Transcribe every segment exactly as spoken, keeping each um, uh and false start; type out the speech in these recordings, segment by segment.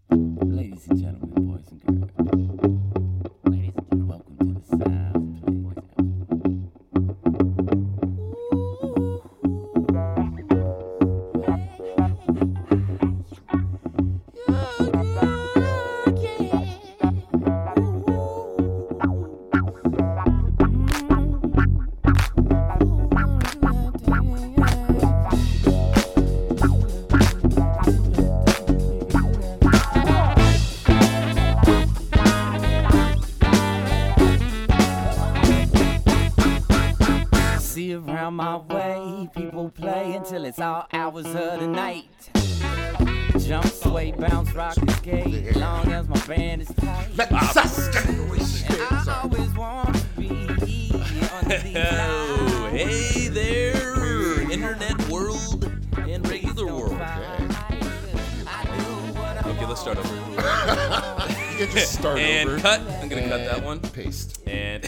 Ladies and gentlemen, boys and girls. Ladies and gentlemen, welcome to the Sound See around my way, people play until it's all hours of the night. Jump, sway, bounce, rock, and skate, long as my band is tight. Let us get And I always want to be under these Oh, lights. hey there, internet world and regular world. Okay, let's start over. You can just start And over. cut. I'm gonna cut that one. Paste. And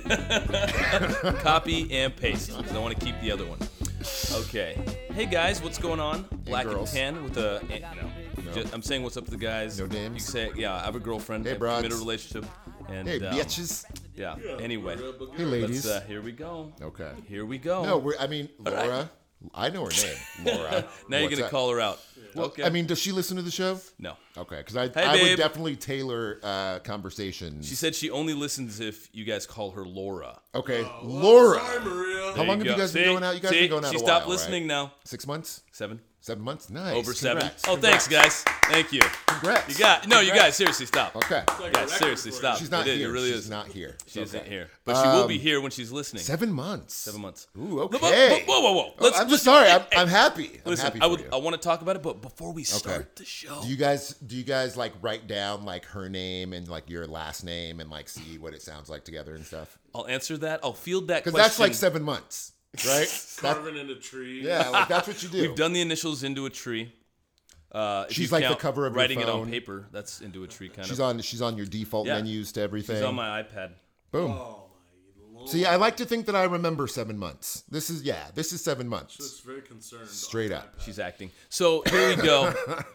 copy and paste because I want to keep the other one. Okay. Hey guys, what's going on? Black and, girls. tan with a. And, no. No. Just, I'm saying what's up to the guys. No You names? can say, yeah, I have a girlfriend. Hey, I'm broads. in a relationship. And, Hey, um, bitches. Yeah. Anyway, Hey, ladies. let's. Uh, here we go. Okay. Here we go. No, we're, I mean, right. Laura. I know her name. Laura. now you're What's gonna up? call her out. Well, Okay. I mean, does she listen to the show? no. Okay, because I, Hey, I would babe. definitely tailor uh, conversations. She said she only listens if you guys call her Laura. Okay, Laura. Sorry, Maria. How There long have you go. guys been See? going out? You guys See? been going out She a stopped while, listening right? now. Six months? Seven. Seven months? Nice. Over seven. Congrats. Oh, thanks, guys. Thank you. Congrats. You got no. You Congrats. guys, seriously, stop. Okay. Like a Guys, record seriously, for stop. She's not it is, here. It really She's is. not here. She Okay. isn't here, but she will be Um, here when she's listening. Seven months. Seven months. Ooh, Whoa, okay. Whoa, whoa, whoa! Oh, Let's, I'm let's- just sorry. I'm, hey, I'm happy. I'm Listen, happy I for would. you. I want to talk about it, but before we start the show, Do you guys do you guys like write down like her name and like your last name and like see what it sounds like together and stuff? I'll answer that. I'll field that Because question. that's like seven months, right? That- Carving in a tree. yeah, like that's what you do. We've done the initials into a tree. Uh, if She's you like the count cover of your writing it on phone. paper. That's into a tree kind She's of. on she's on your default Yeah. menus to everything. She's on my iPad. Boom. Oh my lord. See, I like to think that I remember seven months. This is yeah, this is seven months. It's very concerned. Straight up. She's acting. So here we go.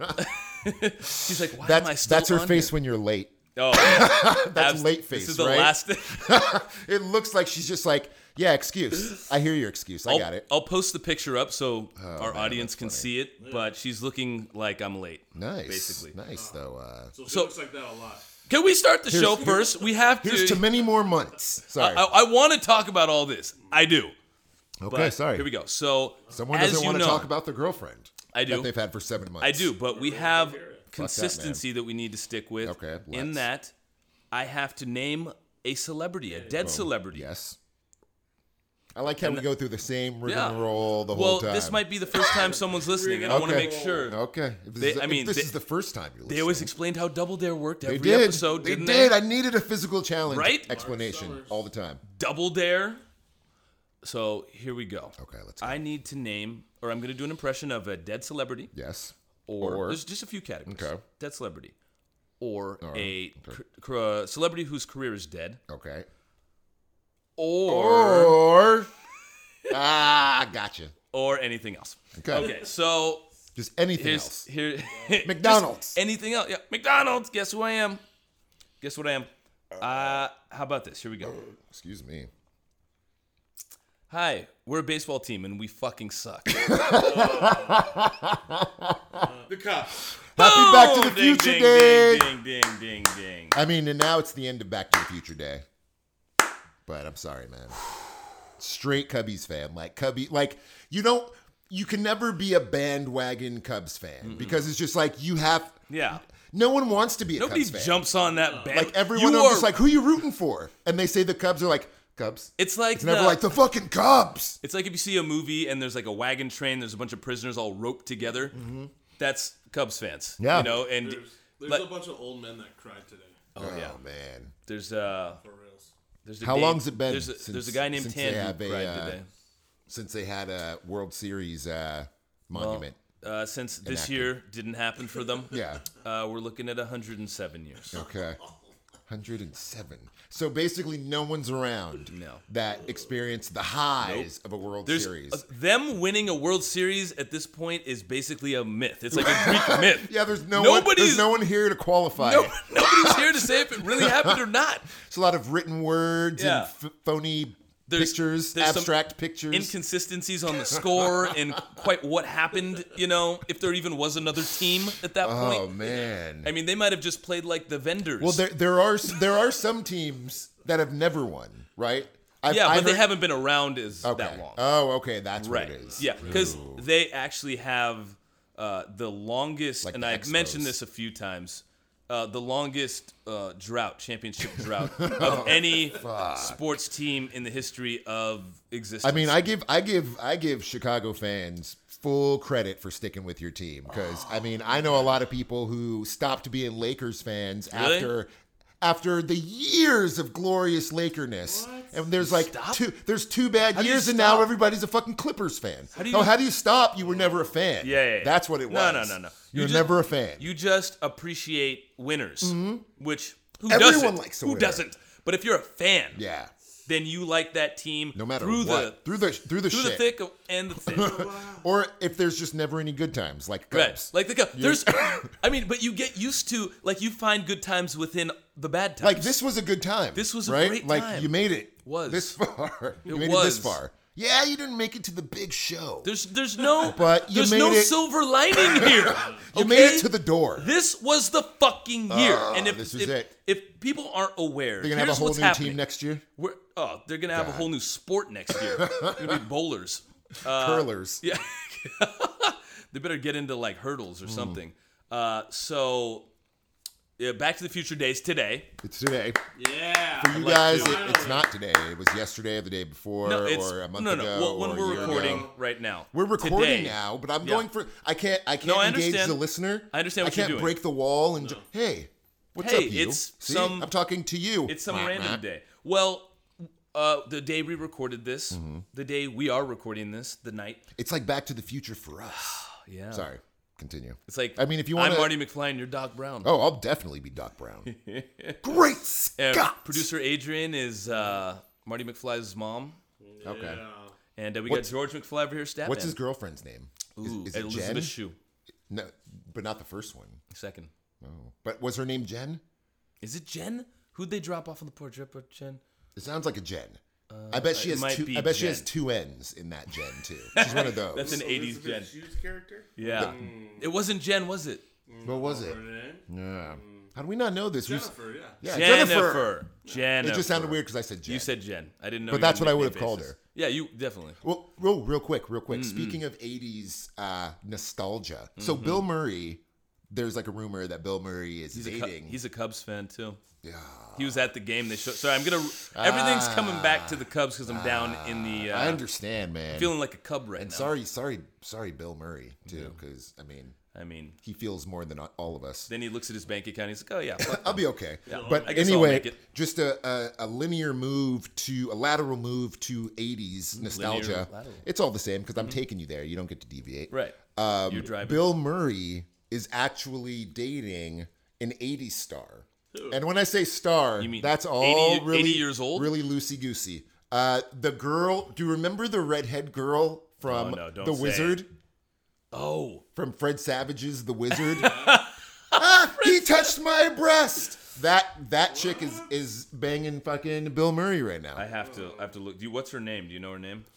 She's like, why am I That's still that's her on face here? when you're late. Oh, That's abs- late face, This is the right? last. It looks like she's just like, yeah, excuse. I hear your excuse. I I'll, got it. I'll post the picture up so our man, audience that's can funny. see it. But she's looking like I'm late. Nice. basically. Nice though. Uh, So she So- looks like that a lot. Can we start the Here's- show first? We have to. here's to many more months. Sorry. I, I want to talk about all this. I do. okay, But sorry. Here we go. So Someone as doesn't you want know, to talk about their girlfriend. I do. That they've had for seven months. I do, but we have man. consistency that we need to stick with. Okay, In let's. that, I have to name a celebrity, a dead celebrity. Yes. I like how we go through the same rigmarole the Well, whole time. this might be the first time someone's listening, and I want to Okay. make sure. Okay. If this, They- is, I if mean, this they- is the first time you're listening. They always explained how Double Dare worked They every did. episode, they didn't did. they? I needed a physical challenge Right? explanation all the time. Double Dare. So here we go. Okay, let's go. I need to name, or I'm going to do an impression of a dead celebrity, Yes. or, Or- there's just a few categories. Okay. Dead celebrity, or All a right, okay. cr- cr- uh, celebrity whose career is dead, Okay. or Or ah, gotcha. or anything else. Okay. Okay, so Just anything here's else. here McDonald's. just anything else. Yeah, McDonald's. Guess who I am? Guess what I am? Uh, how about this? Here we go. Excuse me. Hi, we're a baseball team and we fucking suck. The cop. Happy Back to the Boom! Ding, Future ding, Day. Ding, ding, ding, ding, ding. I mean, and now it's the end of Back to the Future Day. But I'm sorry, man. Straight Cubbies fan. Like, Cubby, like, you don't, you can never be a bandwagon Cubs fan because it's just like you have, Yeah. no one wants to be a Nobody Cubs fan. jumps on that band. Like, everyone You else are- is like, who you rooting for? And they say the Cubs are like, Cubs. it's like It's never the- like the fucking Cubs. It's like if you see a movie and there's like a wagon train, there's a bunch of prisoners all roped together. That's Cubs fans. Yeah. You know, and There's, there's like- a bunch of old men that cried today. oh yeah, man. there's uh, For reals. there's a How Dave- long's it been There's a, since- there's a guy named since Tan they who have a, cried uh, today. Since they had a World Series uh, monument. Uh, since this enacted. year didn't happen for them, Yeah. uh, we're looking at one hundred seven years. Okay. one hundred seven. So basically, no one's around No. that experienced the highs of a World There's Series. uh, them winning a World Series at this point is basically a myth. It's like a Greek myth. yeah, there's no one. Nobody's- There's no one here to qualify No, it. nobody's here to say if it really happened or not. It's a lot of written words Yeah. and f- phony There's- pictures, there's some abstract pictures. Inconsistencies on the score and quite what happened, you know, if there even was another team at that oh point. man. I mean, they might have just played like the vendors. well, there there are there are some teams that have never won, right? I've, yeah, I've but they heard- haven't been around as okay. that long. Oh, okay, that's right. what it is. Yeah, because they actually have uh, the longest, Like and the I've Expos. mentioned this a few times, uh, the longest uh, drought, championship drought of any sports team in the history of existence. I mean, I give I give I give Chicago fans full credit for sticking with your team because I mean I know a lot of people who stopped being Lakers fans Really? after after the years of glorious Lakerness, and there's like Stop? two there's two bad do you years, and now stop? everybody's a fucking Clippers fan. How do you- oh, how do you stop? You were never a fan. Yeah, yeah, yeah. That's what it was. No, no, no, no. You You were just- never a fan. You just appreciate winners, which who Everyone doesn't? likes a who winner. doesn't? But if you're a fan, yeah, then you like that team no matter through what, through the through the the through shit, the thick of- and the thin. or if there's just never any good times, like Right, Cubs. like the there's. I mean, but you get used to like you find good times within the bad times. Like this was a good time. This was a right? great like time. you made it Was. this far. You It made it this was. far. Yeah, you didn't make it to the big show. There's there's no But you there's made no it- silver lining here. You okay? made it to the door. This was the fucking year, Oh, and if this is if, it. if people aren't aware, They're gonna have a here's whole what's new happening. team next year. We're, oh, they're gonna have a God. whole new sport next year. It's gonna be bowlers. Uh, Curlers. Yeah, they better get into like hurdles Hmm. or something. Uh, so, yeah, Back to the Future days today. It's today. Yeah. For you like guys, to. it, it's not today. It was yesterday or the day before No, it's or a month no, no. ago. well, when or a we're year recording ago. right now, We're recording today, now, but I'm Yeah. going for. I can't. I can't No, I engage understand. the listener. I understand what I you're can't doing. break the wall and. ju- hey, what's Hey, up, you? it's See, some- I'm talking to you. It's some Wah, random wah. day. Well, uh, the day we recorded this, Mm-hmm. the day we are recording this, the night. It's like Back to the Future for us. Yeah. Sorry. Continue. It's like I mean, if you I'm wanna- Marty McFly and you're Doc Brown. Oh, I'll definitely be Doc Brown. Great And Scott. producer Adrian is uh, Marty McFly's mom, Okay. Yeah. and uh, we What's- got George McFly over here. Stat What's man. his girlfriend's name? Is, Ooh, is it Elizabeth Jen? Shue. No, but not the first one. Second. Oh. But was her name Jen? Is it Jen? Who'd they drop off on the porch? Rip or Jen? It sounds like a Jen. I bet she it has might two. be I bet she has Jen. two N's in that Jen too. She's one of those. That's an eighties Jen. Elizabeth Shue's character? Yeah. It wasn't Jen, was it? What was it? Her name? Yeah. How do we not know this? We- Jennifer, yeah. Yeah, Jennifer. Jennifer. Jennifer. It just sounded weird because I said Jen. You said Jen. I didn't know. But you that's had what I would nickname have called basis. her. Yeah, you definitely. Well, real, real quick, real quick. Speaking of eighties uh, nostalgia, so Bill Murray, there's like a rumor that Bill Murray is He's a, Cub- dating. he's a Cubs fan too. yeah. He was at the game. They showed. Sorry, I'm gonna. Everything's coming back to the Cubs because I'm down in the. Uh, I understand, man. feeling like a Cub right and now. sorry, sorry, sorry, Bill Murray too, because I mean, I mean, he feels more than all of us. then he looks at his bank account. He's like, oh yeah. fuck I'll them. be okay. I But guess I'll anyway, make it. just a, a, a linear move to a lateral move to eighties nostalgia. lateral. It's all the same because I'm taking you there. You don't get to deviate. Right. Um, You're driving. Bill Murray is actually dating an eighties star. And when I say star, You mean that's all eighty really eighty years old? really loosey goosey. Uh, the girl, do you remember the redhead girl from Oh, no, don't The say Wizard? Oh. From Fred Savage's The Wizard? ah, he touched my breast. That that chick is is banging fucking Bill Murray right now. I have to. I have to look. Do you, what's her name? Do you know her name?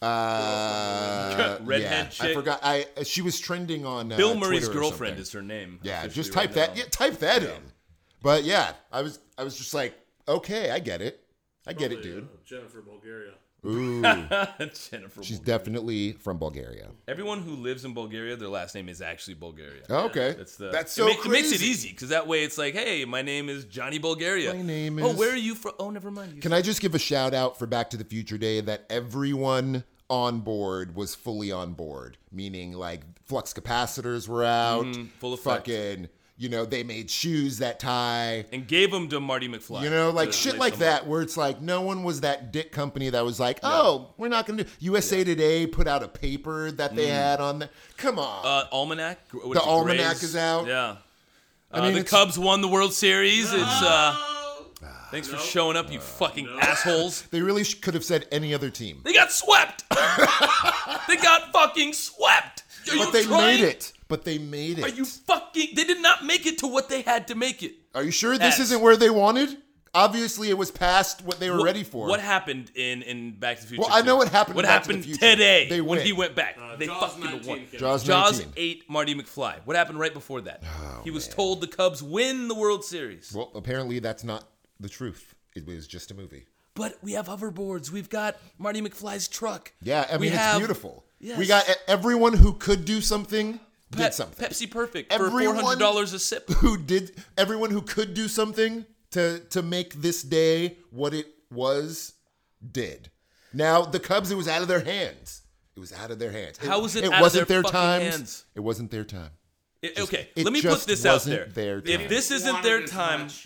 Uh, Redhead yeah, chick? I forgot. I she was trending on uh, Bill Murray's Twitter or girlfriend something. is her name. Yeah, officially just right type that. now. Yeah, type that in. But yeah, I was I was just like, okay, I get it. I get it, Probably, dude. uh, Jennifer, Bulgaria. Ooh, Jennifer. she's Bulgaria. definitely from Bulgaria. Everyone who lives in Bulgaria, their last name is actually Bulgaria. Oh, okay, That's the. that's it so ma- crazy. It makes it easy because that way it's like, hey, my name is Johnny Bulgaria. My name Oh, is- where are you from? Oh, never mind. You Can I just give a shout out for Back to the Future Day that everyone on board was fully on board, meaning like flux capacitors were out, Mm, full effect. fucking, you know, they made shoes that tie. and gave them to Marty McFly. You know, like to shit replace like them. that, where it's like no one was that dick company that was like, oh, we're not gonna do. U S A Today put out a paper that they had on the. Come on, Uh, Almanac. What The is it, Almanac Grays? is out. Yeah. Uh, mean, the it's- Cubs won the World Series. It's uh, Thanks for showing up, you fucking assholes. They really sh- could have said any other team. They got swept. They got fucking swept. Are you But they trying? made it. But they made it. Are you fucking? They did not make it to what they had to make it. Are you sure this S. isn't where they wanted? Obviously, it was past what they were What- ready for. What happened in, in Back to the Future? Well, I two? know what happened What in Back to the happened Future. today They when win. he went back? Uh, they Jaws fucking nineteen won. came Jaws Jaws nineteen. ate Marty McFly. What happened right before that? Oh, he was man. told the Cubs win the World Series. Well, apparently that's not the truth. It was just a movie. But we have hoverboards. We've got Marty McFly's truck. Yeah, I We mean, it's have- beautiful. Yes. We got e- everyone who could do something did Pe- something. Pepsi Perfect Everyone- for four hundred dollars a sip. Who did everyone who could do something to to make this day what it was did. Now the Cubs, it was out of their hands. It was out of their hands. How was it It out of wasn't their their fucking times. hands? It wasn't their time. It- okay, it let me just put this out wasn't there. their time. If this isn't Wanted their it too time, much.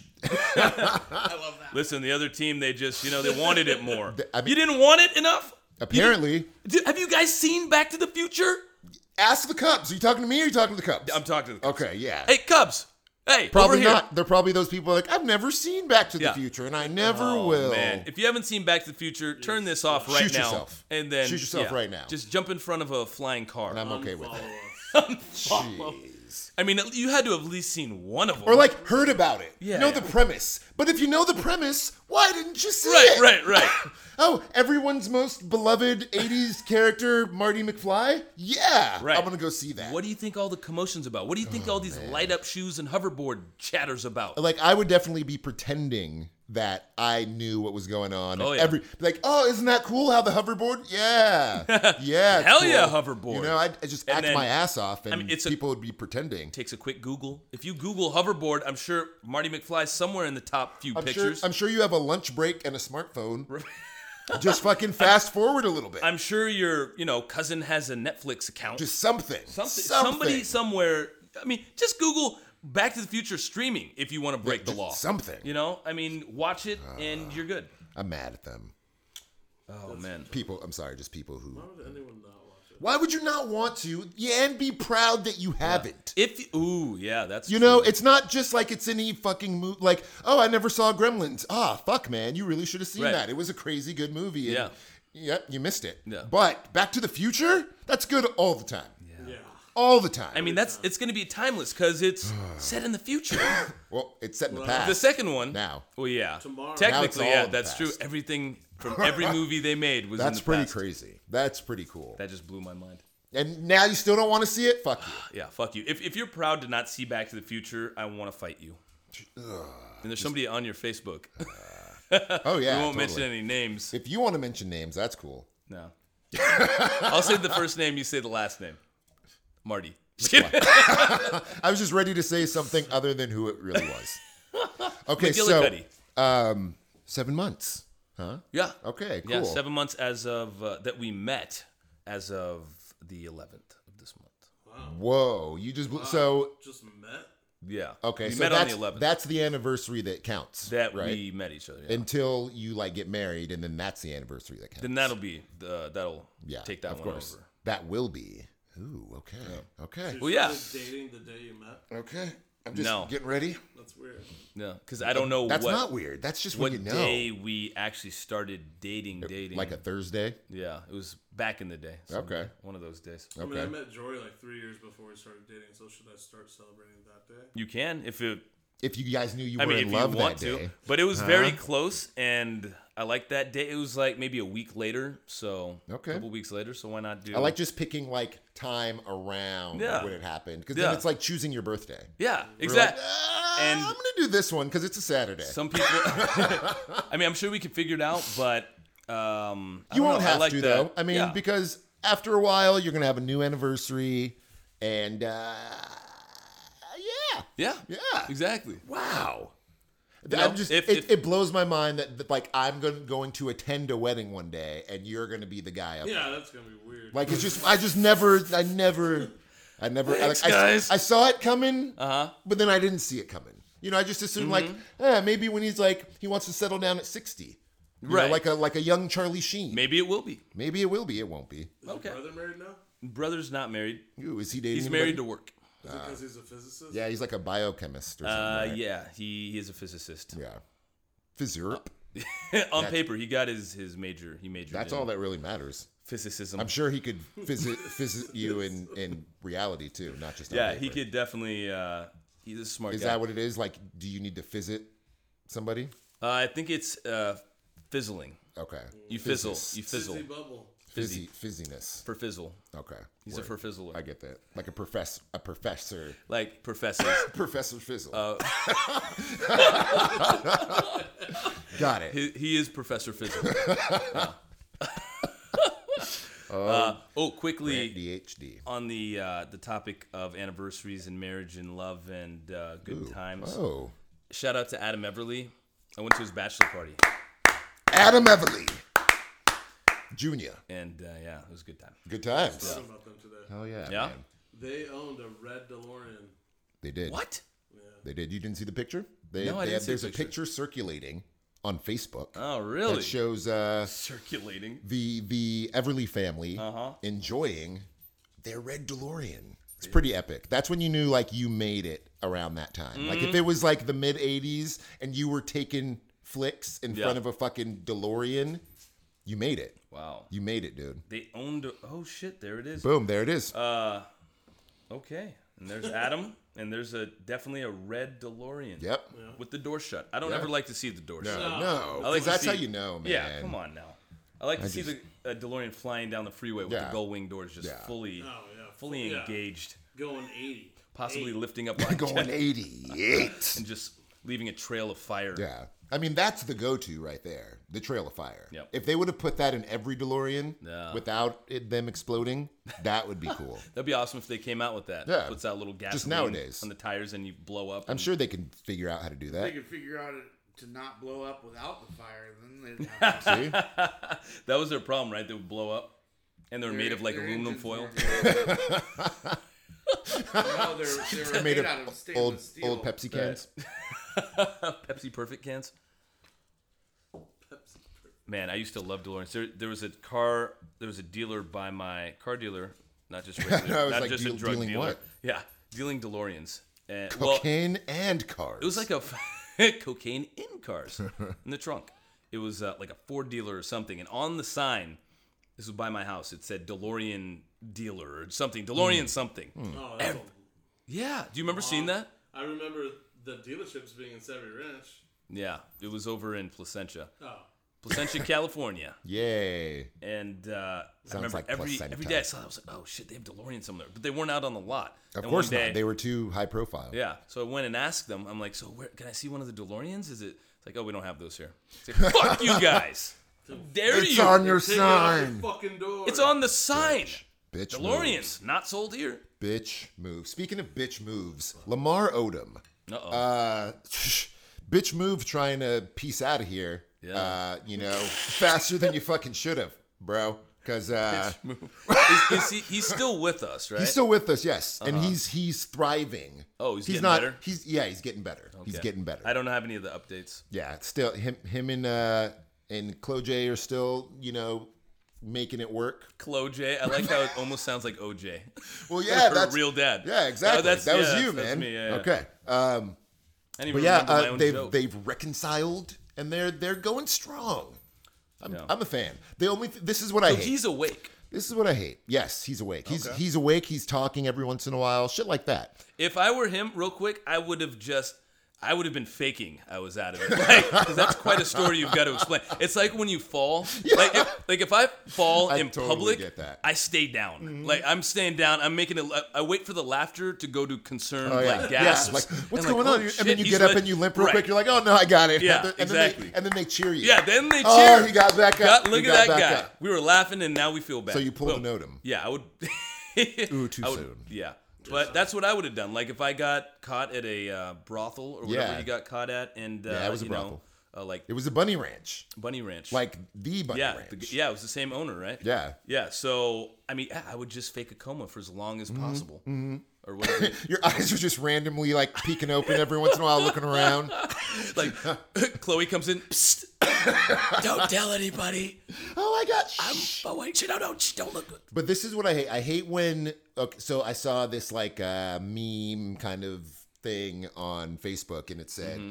I love that. listen, the other team, they just, you know, they wanted it more. I mean- you didn't want it enough? Apparently, Did- have you guys seen Back to the Future? ask the Cubs. Are you talking to me or are you talking to the Cubs? I'm talking to the Cubs. Okay, yeah. Hey, Cubs. Hey, Probably over here. not. They're probably those people like, I've never seen Back to the Yeah. Future, and I never Oh, will. man. If you haven't seen Back to the Future, turn this off right Shoot now. yourself. And then Shoot yourself yeah, right now. Just jump in front of a flying car. And I'm okay with Follow it. us. Jeez. I mean, you had to have at least seen one of them. Or like heard about it. Yeah, know yeah. the premise. But if you know the premise, why didn't you see right, it? right, right. Oh, everyone's most beloved eighties character, Marty McFly? Yeah. Right. I'm going to go see that. What do you think all the commotion's about? What do you think all these light up shoes and hoverboard chatters about? Like, I would definitely be pretending that I knew what was going on. Oh, And yeah. Every like, oh, isn't that cool how the hoverboard? Yeah. Yeah. it's Hell cool. yeah, hoverboard. You know, I'd, I'd just And act then- my ass off and I mean, it's a- people would be pretending. Takes a quick Google. If you Google hoverboard, I'm sure Marty McFly's somewhere in the top few I'm sure, pictures. I'm sure you have a lunch break and a smartphone. Just fucking fast forward a little bit. I'm sure your, you know, cousin has a Netflix account. Just something. Something, Something. somebody somewhere. I mean, just Google Back to the Future streaming if you want to break the just law. something. You know, I mean, watch it and you're good. I'm mad at them. Oh man. People, I'm sorry, just people who. Why would anyone not watch it? Why would you not want to? Yeah, and be proud that you haven't. If you, ooh, yeah, that's You true. know, it's not just like it's any fucking movie. Like, oh, I never saw Gremlins. Ah, fuck, man, you really should have seen Right. that. It was a crazy good movie. And, Yeah. Yep, you missed it. Yeah. But Back to the Future, that's good all the time. Yeah. All the time. I mean, that's it's going to be timeless because it's set in the future. well, it's set in the Well, past. The second one, Now. Well, yeah, Tomorrow. Now it's technically, all yeah, in the that's true. past. Everything from every movie they made was in That's the pretty past. crazy. That's pretty cool. That just blew my mind. And now you still don't want to see it? Fuck you. Yeah, fuck you. If if you're proud to not see Back to the Future, I want to fight you. And there's somebody on your Facebook. Oh, yeah. we won't totally. mention any names. If you want to mention names, that's cool. No. I'll say the first name. You say the last name. Marty. Just kidding. I was just ready to say something other than who it really was. Okay, so McGillicuddy. um, seven months, huh? Yeah. Okay, cool. Yeah, seven months as of uh, that we met as of the eleventh of this month. Whoa, you just blew, so Just met. Yeah. okay. We so met that's on the eleventh. that's the anniversary that counts. that right? we met each other. Yeah. Until you like get married, and then that's the anniversary that counts. then that'll be the that'll yeah, take that of one course. over. That will be. Ooh, okay, okay, You Well, yeah. started dating the day you met. okay. I'm just No. getting ready. That's weird. No, because I don't know That's what not weird. That's just what when you know. day we actually started dating. Dating Like a Thursday. yeah, it was back in the day. someday, Okay. one of those days. I mean, I Okay. met Jory like three years before we started dating, so should I start celebrating that day? You can if it. If you guys knew you I were mean, in if love you want that to, day. but it was very Huh? close, and I like that day. It was like maybe a week later, so Okay. a couple weeks later. So why not do? I like just picking like time around Yeah. when it happened because Yeah. then it's like choosing your birthday. yeah, You're like, exactly. "Ah, And- I'm gonna do this one because it's a Saturday. Some people. I mean, I'm sure we can figure it out, but um, I you don't won't know. I have like to that. though. I mean, Yeah. because after a while you're gonna have a new anniversary, and uh, yeah, yeah, yeah, exactly. wow. You I'm know, just if- it, if- it blows my mind that, that like I'm going going to attend a wedding one day and you're going to be the guy up. Yeah, that's gonna be weird. Like it's just I just never I never I never Thanks, I, like, I- guys. I, saw it coming, Uh huh. but then I didn't see it coming. You know, I just assumed like eh, maybe when he's like he wants to settle down at sixty, you know, Right. like a like a young Charlie Sheen. Maybe it will be. Maybe it will be. It won't be. Is okay. your brother married now? Brother's not married. Ooh, is he dating? He's anybody? married to work. Is it because he's a physicist? Yeah, he's like a biochemist or something. Uh, right? yeah, he, he is a physicist. Yeah. Fizzurp. On paper, he got his his major. He majored. That's in all that really matters. Physicism. I'm sure he could visit visit you in, in reality too, not just on Yeah, paper. he could definitely. Uh, he's a smart Is guy. that what it is? Like, do you need to visit somebody? Uh, I think it's uh, fizzling. Okay. You fizzle. Fizzes. You fizzle. Fizzy bubble. Fizzy fizziness. For fizzle. Okay. He's Word. a for fizzler. I get that. Like a professor. A professor. Like professors. Professor Fizzle. Uh, Got it. he, he is Professor Fizzle. Yeah. uh, oh, quickly D H D. on the uh, the topic of anniversaries and marriage and love and uh, good Ooh. times. Oh. Shout out to Adam Everly. I went to his bachelor party, Adam Everly. Junior. and uh, yeah, it was a good time. Good times. Talking about them today. Hell yeah. Yeah? Man. They owned a red DeLorean. They did. What? They did. You didn't see the picture? They, No, I they didn't had, see the There's picture. a picture circulating on Facebook Oh, really? that shows uh, Circulating. the the Everly family Uh-huh. enjoying their red DeLorean. It's pretty epic. That's when you knew like you made it around that time. Like Mm-hmm. if it was like the mid eighties and you were taking flicks in Yeah. front of a fucking DeLorean, you made it. Wow. You made it, dude. They owned. A, oh shit! There it is. Boom, there it is. Uh, okay. And there's Adam, and there's a definitely a red DeLorean. Yep. With the door shut. I don't Yeah. ever like to see the door No, shut. no. I like 'cause to that's see- how you know, man. Yeah, come on now. I like to I see just- the uh, DeLorean flying down the freeway with Yeah. the gull wing doors just Yeah. fully, Oh, yeah. fully Yeah. engaged, Going eighty. possibly eighty. lifting up on Going eighty-eight. and just leaving a trail of fire. Yeah. I mean, that's the go-to right there. The Trail of Fire. Yep. If they would have put that in every DeLorean Yeah. without it, them exploding, that would be cool. That'd be awesome if they came out with that. Yeah. Puts out little gasoline Just nowadays. on the tires and you blow up. I'm and- sure they can figure out how to do They that. could figure out it to not blow up without the fire, then they'd have See? That was their problem, right? They would blow up. And they were made of like their aluminum engines foil. weren't- No, they're, they were Made made of out of stainless old steel. old Pepsi cans. Pepsi Perfect cans. Man, I used to love DeLoreans. There, there was a car, there was a dealer by my car dealer, not just regular, I was not like, just deal- a drug dealing dealer. what? Yeah, dealing DeLoreans. And, well, Cocaine and cars. it was like a cocaine in cars in the trunk. It was uh, like a Ford dealer or something, and on the sign, this was by my house. It said DeLorean dealer or something. DeLorean something. Oh, that's a, Yeah, do you remember seeing that? I remember the dealerships being in Severy Ranch. Yeah, it was over in Placentia, Oh. Placentia, California. Yay. And uh, I remember like every placenta. every day I saw that, I was like, oh shit, they have DeLorean somewhere. But they weren't out on the lot. Of And course one day, not. They were too high profile. Yeah. So I went and asked them, I'm like, so where can I see one of the DeLoreans? Is it it's like, oh, we don't have those here. It's like, fuck you guys. How dare It's you? on your Take it off your sign. fucking door. It's on the sign. Bitch DeLoreans, moves. not sold here. Bitch move. Speaking of bitch moves, Lamar Odom. Uh-oh. Uh, bitch move trying to piece out of here. Yeah. Uh, you know, faster than you fucking should have, bro. Because uh, is, is he, he's still with us, right? he's still with us, yes, and he's he's thriving. Oh, he's getting not. better? He's yeah, he's getting better. He's Okay. getting better. I don't have any of the updates. Yeah, it's still him. Him and uh and Chloe J are still, you know, making it work. Chloe J. I like how it almost sounds like O J. Well, yeah, Her that's real dad. Yeah, exactly. Oh, that's- that was yeah, you, that's- that's man. me, yeah, yeah. Okay. Um, I didn't but even yeah, remember my uh, own they've joke. they've reconciled and they're they're going strong. I'm, Yeah. I'm a fan. The only th- this is what I So hate. he's awake. This is what I hate. Yes, he's awake. He's Okay. he's awake. He's talking every once in a while. Shit like that. If I were him, real quick, I would have just, I would have been faking I was out of it. Like, 'cause that's quite a story you've got to explain. It's like when you fall. Like, if, like if I fall I in totally public, get that. I stay down. Like I'm staying down. I'm making it. I wait for the laughter to go to concerned Oh yeah, like yeah. gasps. Like what's and going like, on? oh, and shit, then you he's get up really- and you limp real Right. quick. You're like, oh no, I got it. Yeah, and then, and exactly. Then they, and then they cheer you. Yeah, then they cheer. Oh, he got back up. God, look He at got that back guy. up. We were laughing and now we feel bad. So you pulled Boom. a Odom. Yeah, I would. Ooh, too I would- soon. Yeah. But that's what I would have done. Like if I got caught at a uh, brothel or whatever Yeah. you got caught at, and uh, Yeah, it was a you know, brothel. uh, like It was a bunny ranch, Bunny Ranch, like the bunny yeah, ranch. the, yeah, it was the same owner, right? Yeah. yeah. So I mean, I would just fake a coma for as long as Mm-hmm. possible, or whatever. Your eyes are just randomly like peeking open every once in a while, looking around. Like Chloe comes in, Psst, don't tell anybody. Oh, I got. I'm, oh wait, shit, no, no, shh, don't look. But this is what I hate. I hate when. Okay, so I saw this like uh, meme kind of thing on Facebook, and it said, Mm-hmm.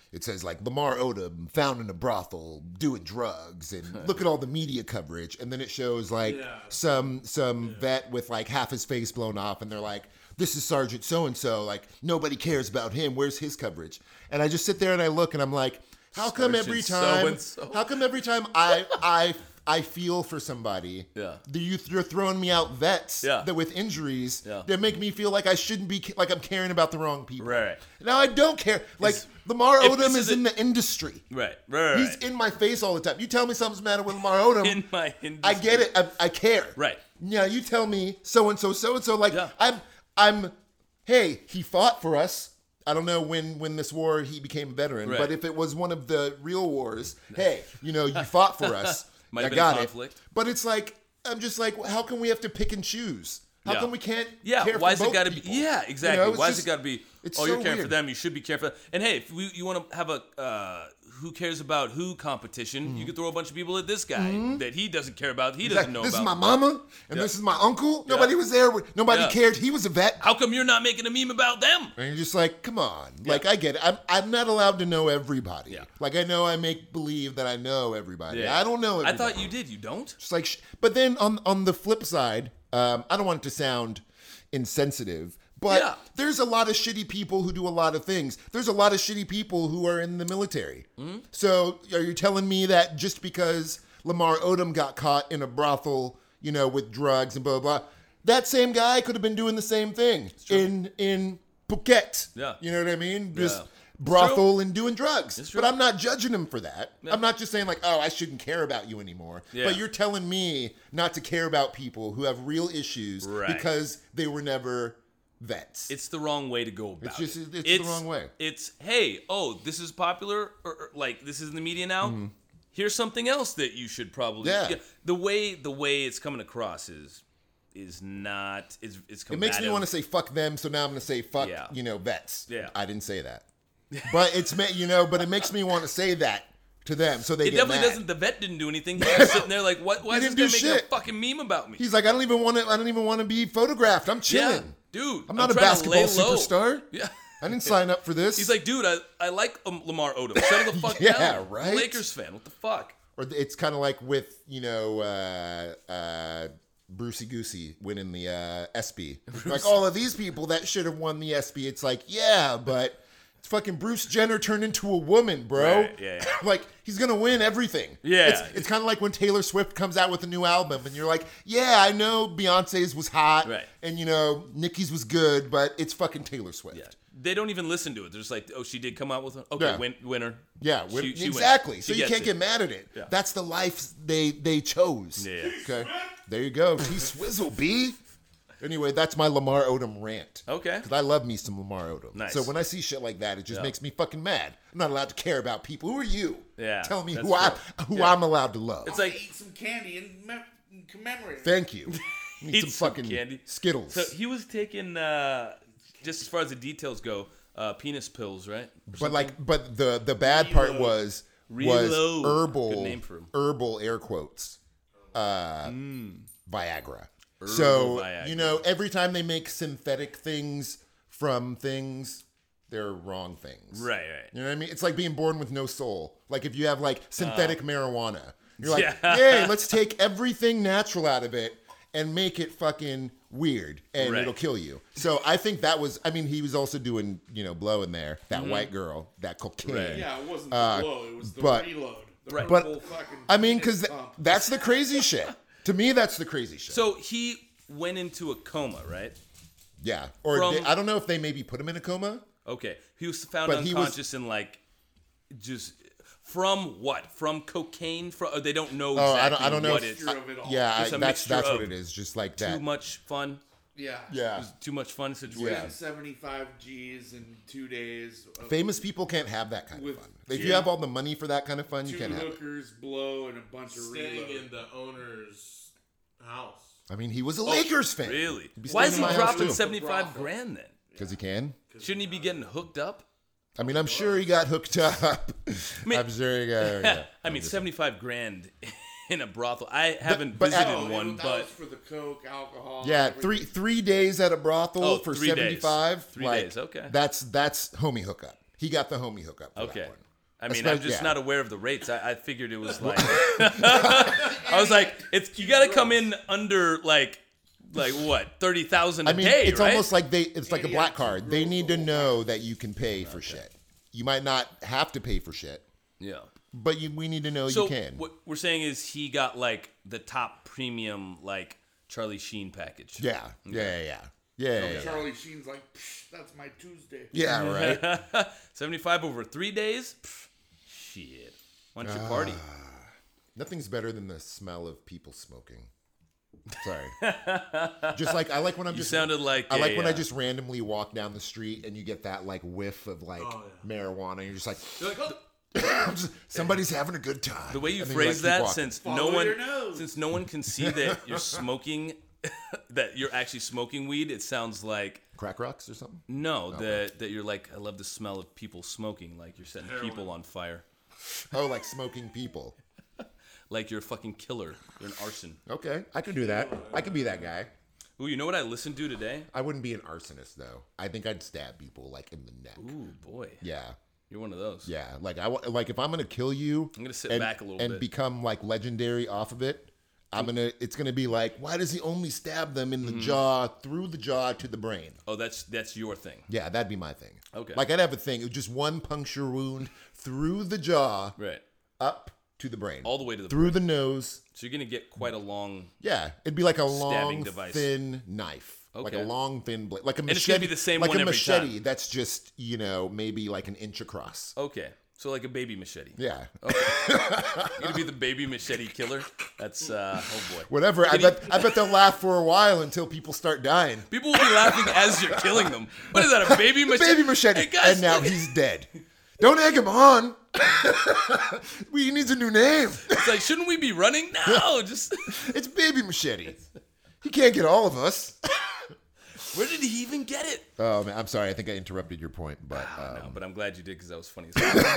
it says like Lamar Odom found in a brothel doing drugs, and look at all the media coverage, and then it shows like Yeah. some some vet with like half his face blown off, and they're like, this is Sergeant so and so, like nobody cares about him, where's his coverage? And I just sit there and I look and I'm like, how come every time Sergeant how come every time I I I feel for somebody, Yeah. the youth you're throwing me out vets Yeah. that with injuries Yeah. that make me feel like I shouldn't be, like I'm caring about the wrong people. Right. Now I don't care. Like It's- Lamar if Odom this is is a- in the industry. Right, right, right. He's in my face all the time. You tell me something's the matter with Lamar Odom, in my industry. I get it. I, I care. Right. Yeah, you tell me so and so, so and so. Like Yeah. I'm, I'm. Hey, he fought for us. I don't know when when this war he became a veteran, Right. but if it was one of the real wars, hey, you know, you fought for us. Might I have been got a it. conflict. But it's like I'm just like, how can we have to pick and choose? How Yeah. come we can't? Yeah, care why for is it both got to be? people? Yeah, You exactly. know, it's why just- is it got to be? it's Oh, so you're caring for weird. them. You should be caring for them. And hey, if we, you want to have a uh, who cares about who competition, you could throw a bunch of people at this guy that he doesn't care about. He It's doesn't like, know this about. is my mama and Yeah. this is my uncle. Nobody was there. Nobody Yeah. cared. He was a vet. How come you're not making a meme about them? And you're just like, come on. Like, I get it. I'm, I'm not allowed to know everybody. Yeah. Like, I know I make believe that I know everybody. Yeah. I don't know I everybody. thought you did. You don't? Just like, sh- but then on on the flip side, um, I don't want it to sound insensitive, but Yeah. there's a lot of shitty people who do a lot of things. There's a lot of shitty people who are in the military. Mm-hmm. So are you telling me that just because Lamar Odom got caught in a brothel, you know, with drugs and blah blah, blah, that same guy could have been doing the same thing in in Phuket? Yeah. You know what I mean? Just Yeah. brothel and doing drugs. It's true. But I'm not judging him for that. Yeah. I'm not just saying like, oh, I shouldn't care about you anymore. Yeah. But you're telling me not to care about people who have real issues Right. because they were never vets. It's the wrong way to go about It's just- it. it's the wrong way. It's, hey, oh, this is popular, or, or, like this is in the media now. Here's something else that you should probably. Mm-hmm. Yeah. The way the way it's coming across is is not. It's it's it makes me combative. want to say fuck them, so now I'm going to say fuck, Yeah. you know, vets. Yeah. I didn't say that. But it's, ma- you know, but it makes me want to say that to them so they It get definitely mad. doesn't. The vet didn't do anything. He was sitting there like, what? Why He is this didn't guy do making shit. a fucking meme about me? He's like, I don't even want to, I don't even want to be photographed. I'm chilling. Yeah, dude. I'm not a trying to lay basketball low. superstar. Yeah. I didn't sign up for this. He's like, dude, I, I like um, Lamar Odom. Settle the fuck Yeah, down. I'm right? a Lakers fan. What the fuck? Or it's kind of like with, you know, uh, uh, Brucey Goosey winning the uh, ESPY. Like all of these people that should have won the ESPY. It's like, yeah, but it's fucking Bruce Jenner turned into a woman, bro. Right, yeah, yeah. Like he's gonna win everything. Yeah. It's, it's kind of like when Taylor Swift comes out with a new album, and you're like, yeah, I know Beyonce's was hot, Right. and you know Nicki's was good, but it's fucking Taylor Swift. Yeah. They don't even listen to it. They're just like, oh, she did come out with one. Okay, Yeah. win, winner. Yeah, win- She- she wins. exactly. She So you gets can't it. get mad at it. Yeah. That's the life they they chose. Yeah, yeah. Okay. There you go. T Swizzle B. Anyway, that's my Lamar Odom rant. Okay. Because I love me some Lamar Odom. Nice. So when I see shit like that, it just Yeah. makes me fucking mad. I'm not allowed to care about people. Who are you? Yeah, Tell me that's who I true. who Yeah. I'm allowed to love. It's I like, eat some candy and, mem- and commemorate. Thank you. Need Eat some some fucking candy. Skittles. so he was taking, uh, just as far as the details go, uh, penis pills, right? Or But something? like, but the the bad part Reload. was Reload. was herbal Good name for him. herbal air quotes, uh, Viagra. Herbal so Viagra. you know, every time they make synthetic things from things, they're wrong things. Right, right. You know what I mean? It's like being born with no soul. Like if you have like synthetic marijuana, you're like, Yeah. yay, let's take everything natural out of it and make it fucking weird, and Right. it'll kill you. So I think that was. I mean, he was also doing, you know, blow in there. That white girl, that cocaine. Right. Yeah, it wasn't the Uh, blow. It was the but- reload. The Right. But purple fucking I mean, because penis pump. that's the crazy shit. To me, that's the crazy shit. So he went into a coma, right? yeah, or From- they, I don't know if they maybe put him in a coma. Okay. He was found But he was- unconscious and like, just from what? From cocaine? From or they don't know Oh, exactly I don't. I don't know. what If, it's. Mixture of it all. yeah, I, Just a that's mixture that's what of it is. Just like Too that. much fun. Yeah. Yeah. Too much fun situation. Yeah. seventy-five G's in two days. Of Famous people can't have that kind With- of fun. If you yeah. have all the money for that kind of fun, you two can't have it. hookers, blow, and a bunch of Staying reload. in the owner's house. I mean, he was a Lakers fan. Oh, Really? He'd be Why is staying he in my house, dropping too. seventy-five grand then? Because he can. Shouldn't he be getting hooked up? I mean, I'm sure he got hooked up. mean- I'm sure he got. Yeah. I mean, seventy-five grand in a brothel. I haven't but- visited Oh, one, that but was for the coke, alcohol. Yeah, everything. three three days at a brothel Oh, for three days. seventy five. Three days, okay. That's that's homie hookup. He got the homie hookup for Okay. that one. I mean, Especially- I'm just yeah. not aware of the rates. I, I figured it was like, I was like, it's you got to come in under like, like what, thirty thousand a I mean, day, it's right? almost like they, it's like a black eighty card. They need to know that you can pay for shit. You might not have to pay for shit, yeah. but you, we need to know So you can. what we're saying is he got like the top premium like Charlie Sheen package. Yeah, yeah, yeah, yeah, yeah, yeah, yeah. Charlie Sheen's like, Psh, that's my Tuesday. Yeah, right. seventy-five over three days. Pff, shit. Why don't you party? Nothing's better than the smell of people smoking. Sorry. Just like I like when I'm You just sounded like I like a, when I uh, just randomly walk down the street and you get that like whiff of like Oh, yeah. marijuana. And you're just like, You're like, oh, I'm just- somebody's having a good time. The way you And then phrase like, keep that, walking. since Follow no one, your nose. since no one can see that you're smoking, that you're actually smoking weed, it sounds like crack rocks or something. no, that that you're like, I love the smell of people smoking, like you're setting Heroin. people on fire, Oh, like smoking people. like you're a fucking killer, you're an arson. Okay, I can do that. I can be that guy. Ooh, you know what I listened to today? I wouldn't be an arsonist though. I think I'd stab people like in the neck. Ooh, boy, Yeah. you're one of those. Yeah, like I wa- like if I'm gonna kill you, I'm gonna sit and, back a little and bit. become like legendary off of it. I'm gonna. It's gonna be like, why does he only stab them in the Mm-hmm. jaw, through the jaw to the brain? Oh, that's that's your thing. Yeah, that'd be my thing. Okay. Like I'd have a thing, just one puncture wound through the jaw, Right. up to the brain, All the way to the through the nose. So you're gonna get quite a long. Yeah, it'd be like a Stabbing long, device. thin knife, like Okay. a long, thin blade, like a machete. it's gonna be the same like one a every machete. time. That's just you know maybe like an inch across. Okay. So like a baby machete. Yeah. You're gonna be the baby machete killer. That's uh oh boy. Whatever. I Can bet. I bet they'll laugh for a while until people start dying. People will be laughing as you're killing them. What is that? A baby machete? Baby machete, Hey, guys, and now look at- he's dead. Don't egg him on. We needs a new name. It's like, shouldn't we be running? No, just It's baby machete. He can't get all of us. where did he even get it? Oh man, I'm sorry. I think I interrupted your point, but um, No, but I'm glad you did because that was funny.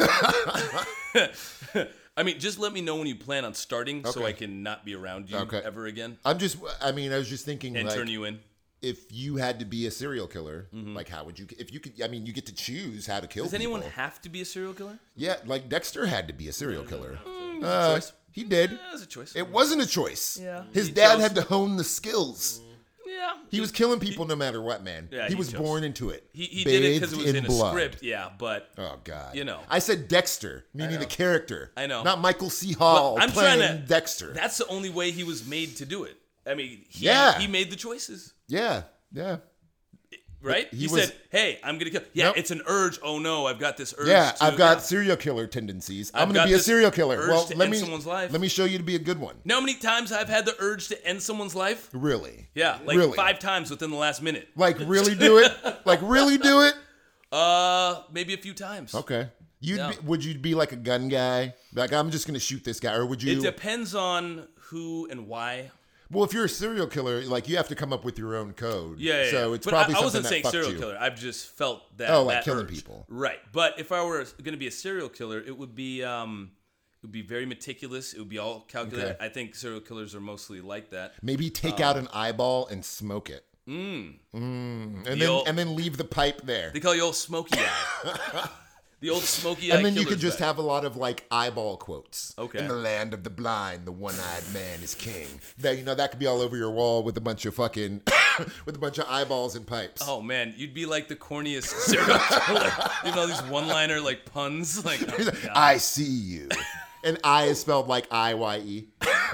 As hell. I mean, just let me know when you plan on starting, so Okay. I can not be around you Okay. ever again I'm just. I mean, I was just thinking, and like, turn you in. if you had to be a serial killer, like, how would you? If you could, I mean, you get to choose how to kill. Does anyone people. have to be a serial killer? Yeah, like Dexter had to be a serial killer. Mm, Uh, choice. he did. Yeah, that's a choice. It wasn't a choice. Yeah. His He dad chose- had to hone the skills. yeah. He was killing people no matter what, man. Yeah, he he was chose. born into it. He, he did it because it Bathed was in, a blood. script. Yeah, but Oh God. You know. I said Dexter, meaning the character. I know. Not Michael C. Hall I'm playing trying to. Dexter. That's the only way he was made to do it. I mean, he, Yeah. he made the choices, yeah, yeah, right? he He, was- said, "Hey, I'm gonna kill." Yeah, Nope. it's an urge. Oh no, I've got this urge. yeah. to, I've got yeah. serial killer tendencies. I've I'm gonna got be a this serial killer. urge Well, to let end me someone's life. let me show you to be a good one. Know how many times I've had the urge to end someone's life? Really? Yeah, like Really? five times within the last minute. Like really do it? Like really do it? Uh, maybe a few times. Okay. You'd Yeah. be, would you be like a gun guy? Like I'm just gonna shoot this guy, or would you? It depends on who and why. Well, if you're a serial killer, like you have to come up with your own code. Yeah, yeah. So yeah. it's but probably I, I something wasn't that saying fucked serial you. killer. I've just felt that. Oh, like that killing urge. people. Right. But if I were going to be a serial killer, it would be um, it would be very meticulous. It would be all calculated. Okay. I think serial killers are mostly like that. Maybe take out an eyeball and smoke it. Mm. And The then old- and then leave the pipe there. They call you old smoky eye. The old smoky eye. And then you killer's could just back. have a lot of like eyeball quotes. Okay. In the land of the blind, the one-eyed man is king. That you know that could be all over your wall with a bunch of fucking with a bunch of eyeballs and pipes. Oh man, you'd be like the corniest serial killer. You know these one-liner like puns, like oh, God. I see you. And I is spelled like I Y E.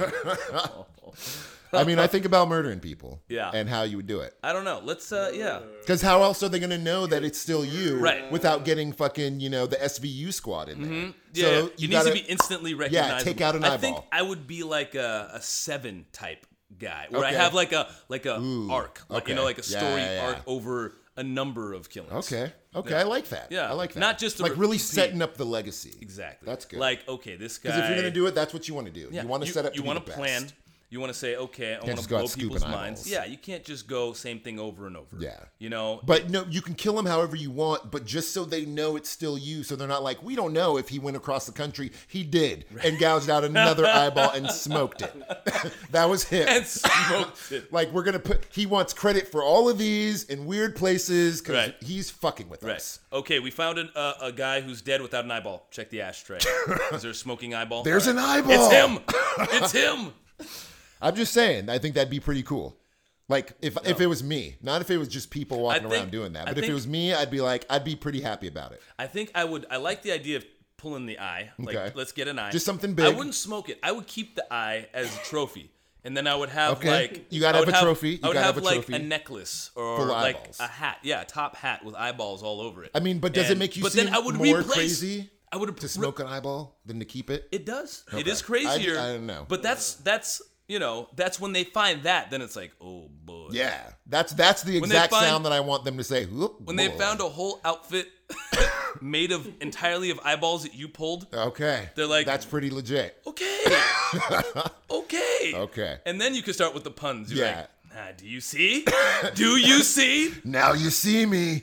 I mean, I think about murdering people. Yeah. And how you would do it. I don't know. Let's uh, yeah. Because how else are they going to know that it's still you Right. without getting fucking, you know, the S V U squad in there? Yeah, So yeah. you, you, need gotta, to be instantly recognizable. take out an I think eyeball. I would be like a, a seven type guy, where I Okay. have like a like a Ooh, arc, like you okay. know, like a Yeah, story yeah, yeah. arc over a number of killings. Okay. Okay. Yeah. I like that. Yeah. I like that. Not just to like really repeat. setting up the legacy. Exactly. That's good. Like okay, this guy. Because if you're going to do it, that's what you want to do. yeah, you want to set up to You be want the to plan, best. You want to say, okay, I want just to go out blow scooping people's eyeballs. minds. Yeah, you can't just go same thing over and over. Yeah. You know? But no, you can kill them however you want, but just so they know it's still you, so they're not like, we don't know if he went across the country. He did, and gouged out another eyeball and smoked it. That was him. And smoked it. Like, we're gonna put. He wants credit for all of these in weird places because Right. he's fucking with Right. us. Okay, we found an, uh, a guy who's dead without an eyeball. Check the ashtray. Is there a smoking eyeball? There's All an right. eyeball. It's him. It's him. I'm just saying. I think that'd be pretty cool. Like if if it was me, not if it was just people walking I think- around doing that, I but if it think- was me, I'd be like, I'd be pretty happy about it. I think I would. I like the idea of pulling the eye. Like, Okay. let's get an eye. Just something I big. wouldn't smoke it. I would keep the eye as a trophy, and then I would have Okay. like You gotta I have would a trophy. You I would gotta have, have a like trophy. a necklace or Full of like eyeballs. a hat. Yeah, a top hat with eyeballs all over it. I mean, but does it And- make you but seem then I would more replace, crazy I would to smoke an eyeball than to keep it? It does. It Okay. is crazier. I- I don't know. But that's that's you know that's when they find that. Then it's like, oh boy. Yeah, that's that's the When they exact find- sound that I want them to say. Whoop, When they boy. found a whole outfit made of entirely of eyeballs that you pulled. Okay, They're like- that's pretty legit. Okay. okay. Okay. And then you can start with the puns. You're Yeah. like, ah, do you see? Do you see? Now you see me.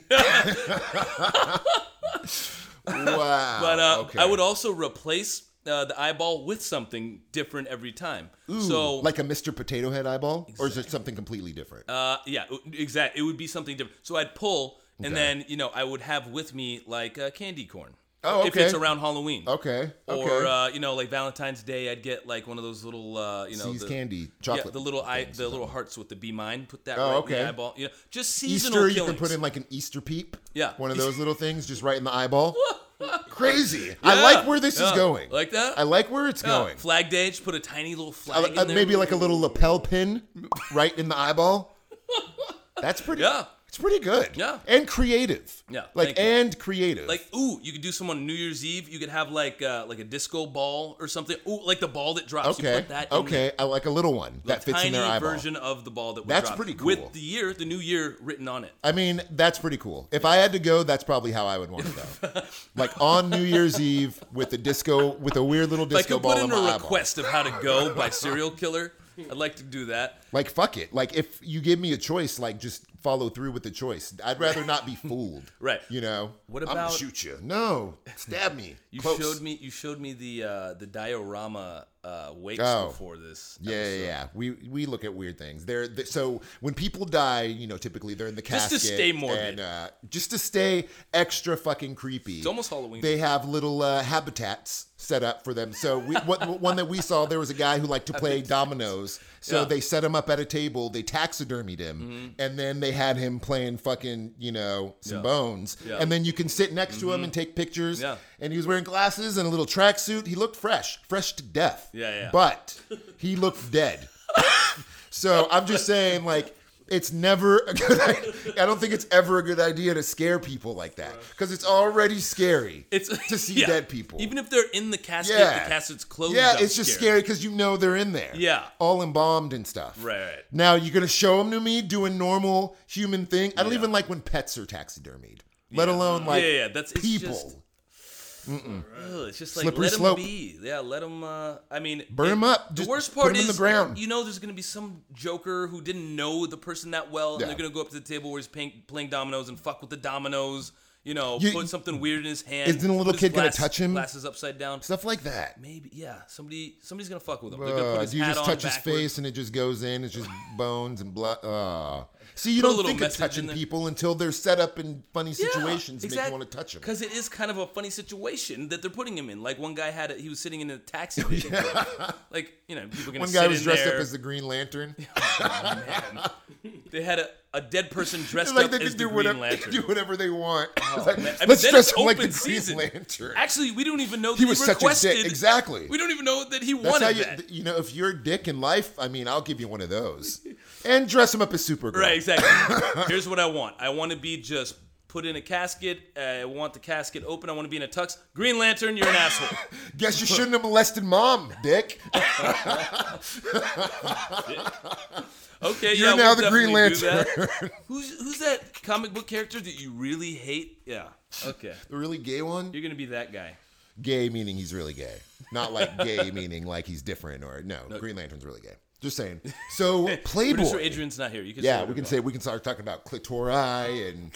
Wow. But uh, okay. I would also replace uh, the eyeball with something different every time. Ooh, so, like a Mister Potato Head eyeball, or is it something completely different? uh, yeah, exactly. It would be something different. So I'd pull, and Okay. then you know I would have with me like uh, candy corn. Oh, If okay. it's around Halloween. okay. Okay. Or uh, you know, like Valentine's Day, I'd get like one of those little, uh, you know, See's the, candy, yeah, chocolate. the little eye, things the or little something. hearts with the be mine. Put that Oh, right okay. in the eyeball. You know, just seasonal Easter, you killings. can put in like an Easter peep. Yeah. One of those little things, just right in the eyeball. Crazy. I Yeah. like where this Yeah. is going. Like that? I like where it's Yeah. going. Flag Day, just put a tiny little flag Uh, in uh, there. maybe like a little lapel pin right in the eyeball. That's pretty. Yeah. It's pretty good. Yeah. And creative. Yeah, Like thank you. and creative. Like, ooh, you could do some on New Year's Eve. You could have like uh, like a disco ball or something. Ooh, like the ball that drops. You okay. put that in Okay. there. I like a little one The that fits tiny in their eyeball. version of the ball that would That's drop. pretty cool. With the year, the new year written on it. I mean, that's pretty cool. If I had to go, that's probably how I would want to go. Like on New Year's Eve with a disco, with a weird little If I disco could ball put in in my a eyeball. request of how to go by Serial Killer, I'd like to do that. Like fuck it. Like if you give me a choice, like just follow through with the choice. I'd rather not be fooled. Right. You know. What I'm gonna about- shoot you? No. Stab me. You Close. showed me you showed me the uh, the diorama uh, wakes Oh. before this. Yeah, yeah, episode. yeah. We we look at weird things. They're, they so when people die, you know, typically they're in the Just casket. to stay morbid. and uh, just to stay extra fucking creepy. It's almost Halloween. They have little uh, habitats set up for them. So we, what, one that we saw, there was a guy who liked to play dominoes. So Yeah. they set him up at a table. They taxidermied him, Mm-hmm. and then they had him playing fucking, you know, some Yeah. bones. Yeah. And then you can sit next to him and take pictures. Yeah. And he was wearing glasses and a little tracksuit. He looked fresh, fresh to death. Yeah, yeah. But he looked dead. So I'm just saying, like, it's never a good idea. I don't think it's ever a good idea to scare people like that because it's already scary It's to see yeah. dead people. Even if they're in the casket, Yeah. the casket's closed. yeah, I'm it's just scared. scary because you know they're in there. Yeah. all embalmed and stuff. Right, right. Now you're gonna show them to me doing normal human thing. I don't Yeah. even like when pets are taxidermied, let alone like yeah, yeah, that's it's people. Just, ugh, it's just like Slippery let them slope. be. Yeah, let them. Uh, I mean, Burn it- 'em up. The Just worst put part 'em in is the ground. you know there's gonna be some joker who didn't know the person that well, and Yeah. they're gonna go up to the table where he's playing, playing dominoes and fuck with the dominoes. You know, You- put something weird in his hand. Isn't a little put his kid gonna glass- touch him? Glasses upside down. Stuff like that. Maybe, yeah. Somebody, somebody's gonna fuck with him. They're gonna Uh, put his do you hat just on touch his backwards. face and it just goes in? It's just bones and blood. Uh. See, you Put a don't little think of message in touching there. people until they're set up in funny situations to make you want to touch them. Because it is kind of a funny situation that they're putting him in. Like one guy had, a, he was sitting in a taxi. Like you know, people are gonna One sit guy was in dressed there. up as the Green Lantern. Man. They had a, a dead person dressed It's like up they as can the do Green whatever, they Lantern. can do whatever they want. It's like, man. I mean, let's then dress it's him like the open Green season. Lantern. Actually, we don't even know that He was such a requested. dick. Exactly. We don't even know that he That's wanted how you, that. you know, if you're a dick in life, I mean, I'll give you one of those. And dress him up as Supergirl. Right, exactly. Here's what I want. I want to be just put in a casket. Uh, I want the casket open. I want to be in a tux. Green Lantern, you're an asshole. Guess you shouldn't have molested mom, dick. Okay, You're yeah, now we'll the Green definitely do Lantern. that. Who's who's that comic book character that you really hate? Yeah. Okay. The really gay one? You're gonna be that guy. Gay meaning he's really gay. Not like gay meaning like he's different or no, No. Green Lantern's really gay. Just saying. So Playboy. Producer Adrian's not here. You can Yeah, say we can whatever. say we can start talking about clitori and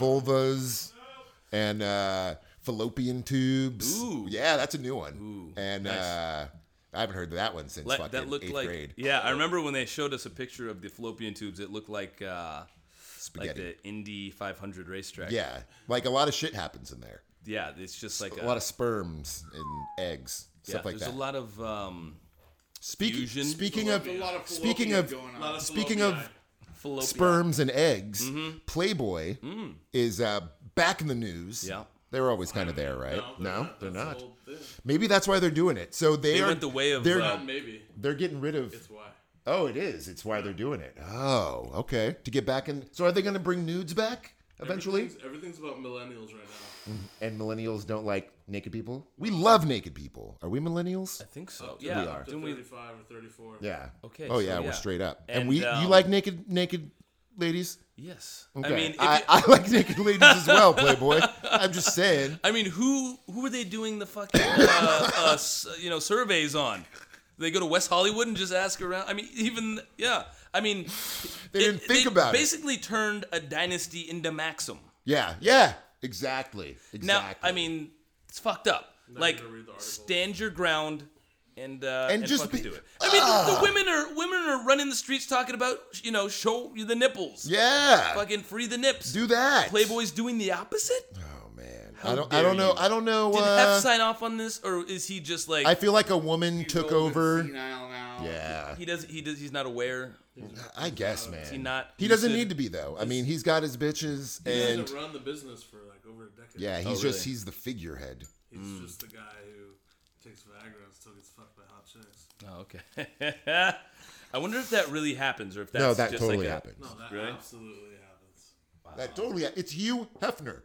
vulvas and uh, fallopian tubes. Ooh. Yeah, that's a new one. Ooh, and nice. uh, I haven't heard that one since Like, fucking that looked eighth like grade. yeah. I remember when they showed us a picture of the fallopian tubes. It looked like uh, like Spaghetti. the Indy five hundred racetrack. Yeah, like a lot of shit happens in there. yeah. It's just like A lot of sperms and eggs, yeah, stuff like there's that. a lot of um, Speaking fusion. speaking There's of a lot of speaking fallopian of going on. A lot of speaking of fallopi. fallopian. sperms and eggs, Mm-hmm. Playboy Mm. is uh, back in the news. Yeah. They were always kind of there, right? No, they're No, not. they're That's not. the whole thing. Maybe that's why they're doing it. So they, They are went the way of, they're uh, Not maybe. they're getting rid of. It's why. Oh, it is. It's why they're doing it. Oh, okay. To get back in. So are they going to bring nudes back eventually? Everything's, everything's about millennials right now. And millennials don't like naked people. We love naked people. Are we millennials? I think so. To- Yeah. We are. Up to Didn't we- thirty-five or thirty-four. Yeah. Okay, Oh so yeah, yeah. we're straight up. And, And, we, um, you like naked, naked ladies? Yes. Okay. I mean, if I, you- I like naked ladies as well, Playboy. I'm just saying. I mean, who who are they doing the fucking uh, uh, s- you know surveys on? They go to West Hollywood and just ask around. I mean, even yeah. I mean, They didn't think they about it. Basically, turned a dynasty into Maxim. Yeah. Yeah. Exactly. Exactly. Now, I mean, it's fucked up. Not like, gonna read the article. stand your ground and uh, And and, just fucking be- do it. I mean, the, the women are women are running the streets talking about you know show you the nipples. yeah. Fucking free the nips. Do that. Playboy's doing the opposite. Oh man. How I don't. I dare don't know. you. I don't know. Did uh, Hef sign off on this, or is he just like I feel like a woman He's took old and over. senile now. Yeah. he does he does he's not aware? I guess, man. he not He doesn't lucid? need to be though. I mean, he's got his bitches, He and hasn't run the business for like over a decade. yeah, he's Oh, just really? he's the figurehead. He's just the guy who takes Viagra and still gets fucked by hot chicks. Oh, okay. I wonder if that really happens, or if that's No, that just totally like a, happens. No, that Really? absolutely happens. That totally. It's Hugh Hefner.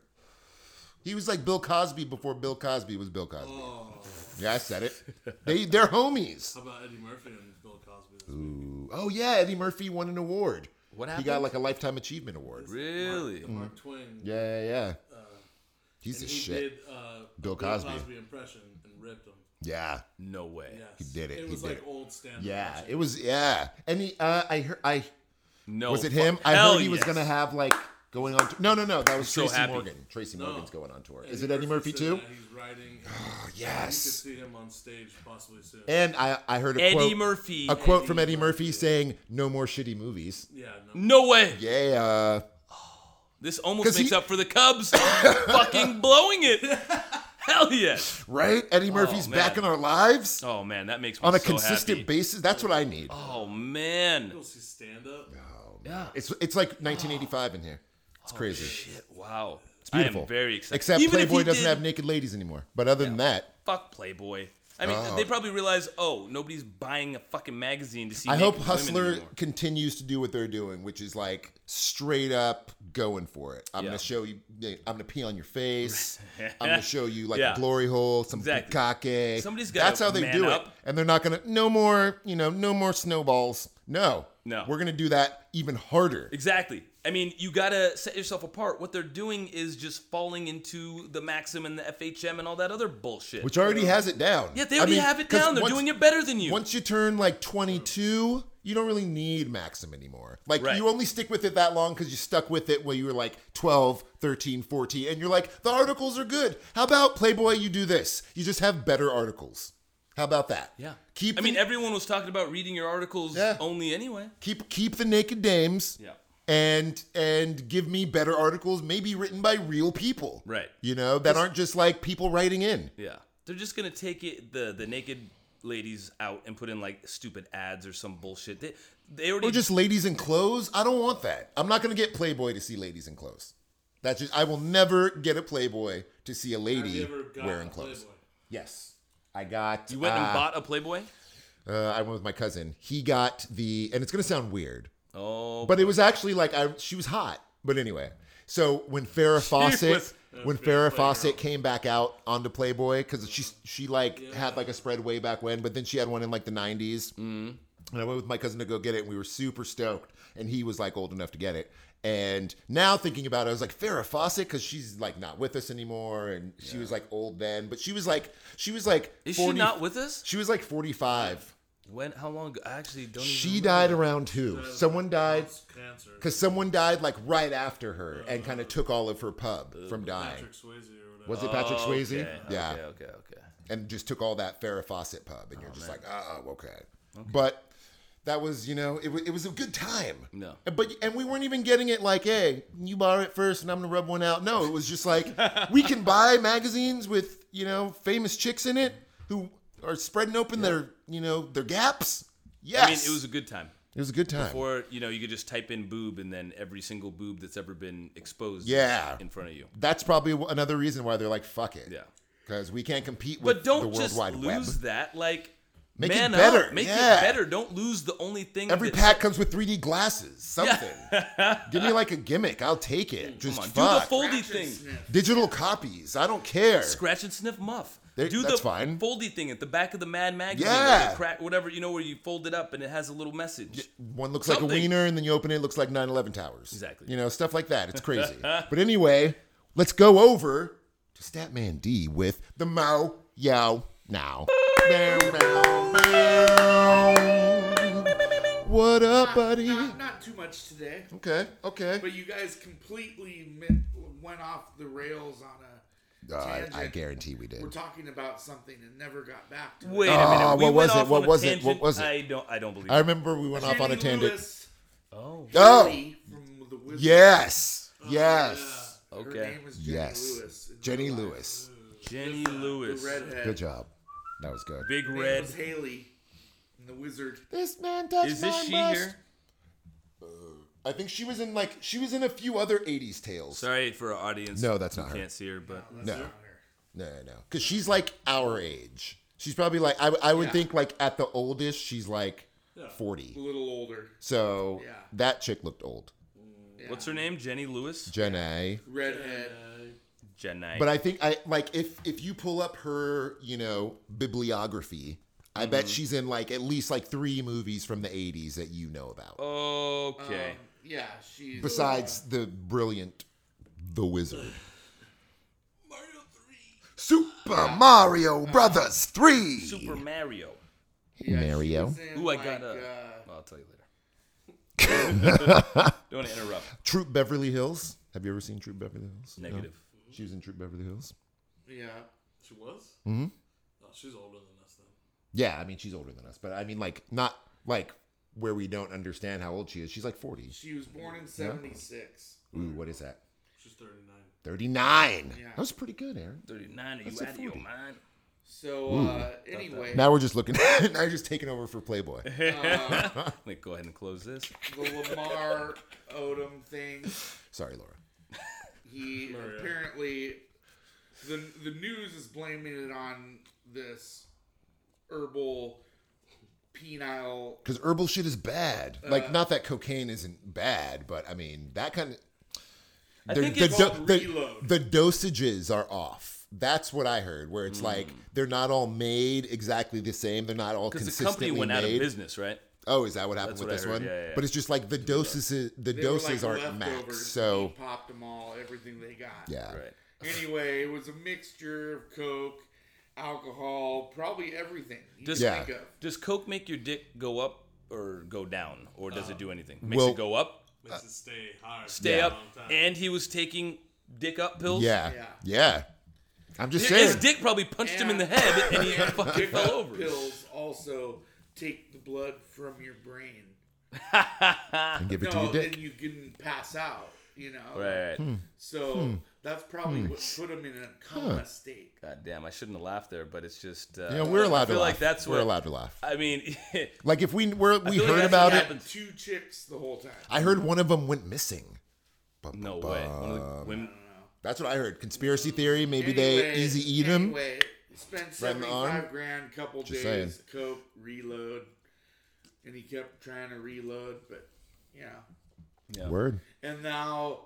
He was like Bill Cosby before Bill Cosby was Bill Cosby. Oh, Yeah, I said it. They they're homies. how about Eddie Murphy and Bill Cosby? This week? Ooh. Oh yeah, Eddie Murphy won an award. What He happened? got like a lifetime achievement award. Really? The Mark Twain. Yeah, yeah, yeah. He's And the he shit. did uh, Bill a Bill Cosby. Cosby impression and ripped him. Yeah, No way. Yes. He did it. It He was did like it. old stand-up. yeah. impression. It was yeah. And he, uh, I heard, I No. was it fuck- him? I Hell heard he was yes. gonna have like going on. T- no, no, no. That was so Tracy happy. Morgan. Tracy No. Morgan's going on tour. Is it Eddie Murphy said too? that He's writing. Oh, You could yes. see him on stage possibly soon. And I, I heard a Eddie quote, Murphy. a quote from Eddie Eddie Murphy Murphy. saying, "No more shitty movies." yeah, no. No way. Yeah. This almost 'Cause makes he- up for the Cubs fucking blowing it. Hell yes. Right? Eddie Murphy's man. back in our lives Oh man, that makes me on a so consistent happy. basis. That's what I need. Oh man. You'll see stand-up. Yeah. It's it's like nineteen eighty-five in here. It's crazy. Shit. Wow. It's beautiful. I am very excited. Except Even if Playboy he doesn't did- have naked ladies anymore. But other than that, Fuck Playboy. I mean, Oh. they probably realize, oh, nobody's buying a fucking magazine to see. I hope naked women Hustler anymore. continues to do what they're doing, which is like straight up going for it. I'm Yeah. gonna show you. I'm gonna pee on your face. I'm gonna show you like Yeah. a glory hole, some Exactly. bukkake. Somebody's gotta That's how they man do up. it, and they're not gonna. No more, you know, no more snowballs. No, No. We're gonna do that even harder. Exactly. I mean, you gotta set yourself apart. What they're doing is just falling into the Maxim and the F H M and all that other bullshit. Which already has it down. yeah, they I already mean, have it 'cause down. They're once- doing it better than you. Once you turn like twenty-two, you don't really need Maxim anymore. Like Right. you only stick with it that long because you stuck with it when you were like twelve, thirteen, fourteen, and you're like, the articles are good. How about Playboy, you do this? You just have better articles. How about that? yeah. Keep I mean, the, everyone was talking about reading your articles Yeah. only anyway. keep keep the naked dames. Yeah. And and give me better articles, maybe written by real people. Right. You know, that aren't just like people writing in. Yeah. They're just gonna take it the the naked ladies out and put in like stupid ads or some bullshit. They they already Or just ladies in clothes. I don't want that. I'm not gonna get Playboy to see ladies in clothes. That's just I will never get a Playboy to see a Have lady you ever got wearing a clothes. Playboy? Yes, I got. you went and uh, bought a Playboy. Uh, I went with my cousin. He got the, and it's gonna sound weird, Oh, but it was actually like I. She was hot, but anyway. So when Farrah Fawcett, was- when That's being Farrah Playgirl. Fawcett came back out onto Playboy, because she she like had like a spread way back when, but then she had one in like the nineties. Mm. And I went with my cousin to go get it, and we were super stoked. And he was like old enough to get it. And now thinking about it, I was like, Farrah Fawcett, because she's like not with us anymore, and she was like old then, but she was like she was like is forty she not with us? She was like forty-five. When? How long ago? I actually don't even She remember died that. around two. Someone died Cancer. because someone died like right after her and kind of took all of her pub from dying. Patrick Swayze or whatever. Was it Patrick Oh, Swayze? okay, Yeah. Okay, okay, okay. And just took all that Farrah Fawcett pub, and you're just man. like, oh, okay. But that was, you know, it was it was a good time. No. But and we weren't even getting it like, hey, you borrow it first, and I'm gonna rub one out. No, it was just like we can buy magazines with, you know, famous chicks in it who are spreading open their, you know, their gaps. Yes. I mean, it was a good time. it was a good time. Before, you know, you could just type in boob and then every single boob that's ever been exposed Yeah. is in front of you. That's probably another reason why they're like, fuck it. Yeah. Because we can't compete with But don't the World just Wide lose Web. that. Like, Make it man better. up. Make Yeah. it better. Don't lose the only thing. Every that's- pack comes with three D glasses. Something. Give me like a gimmick. I'll take it. Just Come on, do the fuck. foldy Scratch and thing. sniff. Digital copies. I don't care. Scratch and sniff muff. There- do that's the fine. foldy thing at the back of the Mad magazine. Yeah. Or the crack, whatever, you know, where you fold it up and it has a little message. One looks like a Something. wiener, and then you open it, it looks like nine eleven towers. Exactly. You know, stuff like that. It's crazy. But anyway, let's go over to Statman D with the Mo Yo Now. Meow, meow, meow. What up, buddy? Not, not too much today, Okay, okay. but you guys completely mi- went off the rails on a Uh, I, tangent. I guarantee we did. We're talking about something and never got back to Wait it. a minute. Oh, we what went was it? off What on a was it? What tangent. was it? I don't. I don't believe. I it. remember we went off on a Jenny tangent. Lewis, Oh. Oh, Haley from the Wizard. yes, yes, Her Okay. name was Jenny yes. Lewis. in Jenny real life. Lewis. Jenny The Lewis. redhead. Good job. That was good. Big Her name red. was Haley in the Wizard. This man touched Is this my she breast. here? I think she was in like she was in a few other eighties tales. Sorry for our audience. No, that's who not her. Can't see her, but That's No. not her. No, no, no. Because she's like our age. She's probably like I, I would Yeah. think like at the oldest she's like Yeah. A forty. little older. So Yeah. that chick looked old. Yeah. what's her name? Jenny Lewis. Jenna. Redhead. Jenny. But I think I like if if you pull up her, you know, bibliography, I Mm-hmm. bet she's in like at least like three movies from the eighties that you know about. okay. Um, yeah, she's Besides the brilliant The Wizard. Mario three. Super Mario Brothers three. Super Mario. yeah, she Mario. was in, Ooh, I like, got a. uh, Well, I'll tell you later. Don't want to interrupt. Troop Beverly Hills. Have you ever seen Troop Beverly Hills? No? Negative. She was in Troop Beverly Hills. yeah. She was? Mm-hmm. Oh, she's older than us then. Yeah, I mean she's older than us, but I mean like not like where we don't understand how old she is. She's like forty. She was born in seventy-six. Ooh, what is that? She's thirty-nine. thirty-nine. Yeah. That was pretty good, Aaron. thirty-nine. Are you That's a out of your forty. mind? So uh, anyway, Now we're just looking. Now you're just taking over for Playboy. uh, Wait, go ahead and close this. the Lamar Odom thing. Sorry, Laura. He Mario. apparently the the news is blaming it on this herbal penile. Because herbal shit is bad. Like, not that cocaine isn't bad, but I mean that kind of. I the, think the, it's do- called the, reload. the dosages are off. That's what I heard. Where it's like they're not all made exactly the same. They're not all Because the consistently company went out of made. business, right? Oh, is that what happened That's with what I this heard. one? Yeah, yeah, yeah. But it's just like the doses, the They were doses like aren't max. leftovers. So He popped them all, everything they got. yeah, Right. Anyway, it was a mixture of coke, alcohol, probably everything you Does- can Yeah. think of. Does Coke make your dick go up or go down, or does it do anything? Makes well- it go up, Makes it stay hard. stay Yeah. up, and he was taking dick up pills. yeah, Yeah. yeah. I'm just His saying. dick probably punched him in the head, and he fucking Dick fell over. pills also take the blood from your brain. And give it to No, your dick. then you can pass out, you know? Right. Hmm. So that's probably what put him in a coma state. God damn, I shouldn't have laughed there, but it's just. Uh, Yeah, we're allowed I to feel laugh. like that's we're what, allowed to laugh. I mean, Like if we were we feel like heard that's about what it. happened. Two chicks the whole time. I heard one of them went missing. no way. One of the women. That's what I heard. Conspiracy theory. Maybe they Anyway, easy eat him. Anyway, spent Right in the arm? seventy-five grand, couple Just days, coke, reload. And he kept trying to reload, but, yeah. Yeah. Word. And now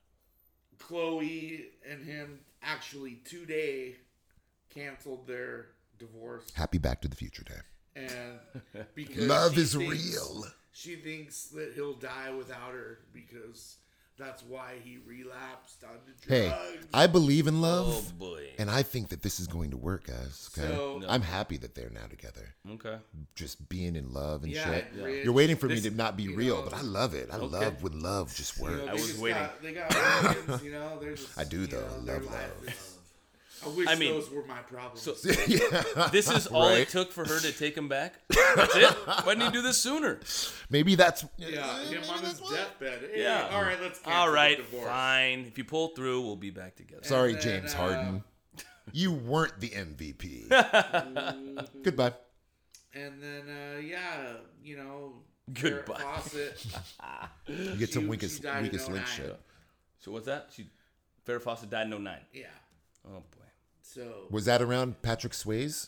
Chloe and him actually today canceled their divorce. Happy Back to the Future Day. And because Love she is thinks- real. She thinks that he'll die without her because That's why he relapsed onto drugs. Hey, I believe in love, Oh boy. and I think that this is going to work, guys. Okay, So- No. I'm happy that they're now together, Okay. just being in love and Yeah, shit. and Rich, You're waiting for This- me to not be you real, know, but I love it. I Okay. love when love just You know, works. they I was just waiting. Got, they got millions, you know. They're just, I do, you though. know, I their love life love. is- I wish I mean, those were my problems. So yeah. this is all Right? it took for her to take him back? That's it? Why didn't he do this sooner? Maybe that's yeah, him maybe on his that's why. deathbed. Hey, Yeah. all right, let's cancel All right, the divorce. fine. If you pull through, we'll be back together. Sorry, And then, James uh, Harden. You weren't the M V P. Goodbye. And then, uh, yeah, you know, Goodbye. Farrah Fawcett. You get She- some she weakest, died in weakest link oh nine. shit. So what's that? She, Farrah Fawcett died in oh nine. Yeah. Oh boy. So, Was that around Patrick Swayze?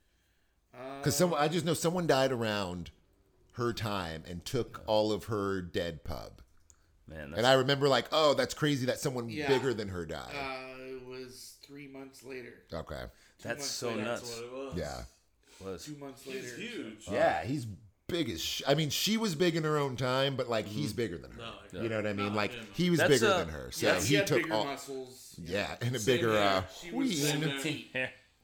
Because uh, some, I just know someone died around her time and took all of her dead pub. Man, that's And I remember like, oh, that's crazy that someone Yeah. bigger than her died. uh, it was three months later. Okay. Two that's months so later. nuts. That's what it was. Yeah. Was Two months later. He's huge. Yeah, he's big as sh- I mean, she was big in her own time, but like he's bigger than her. No, I You know what I mean? Not Like him. he was That's, bigger uh, than her. So Yeah, he she had took bigger all muscles. Yeah, and a Same bigger here. uh She was queen. so petite.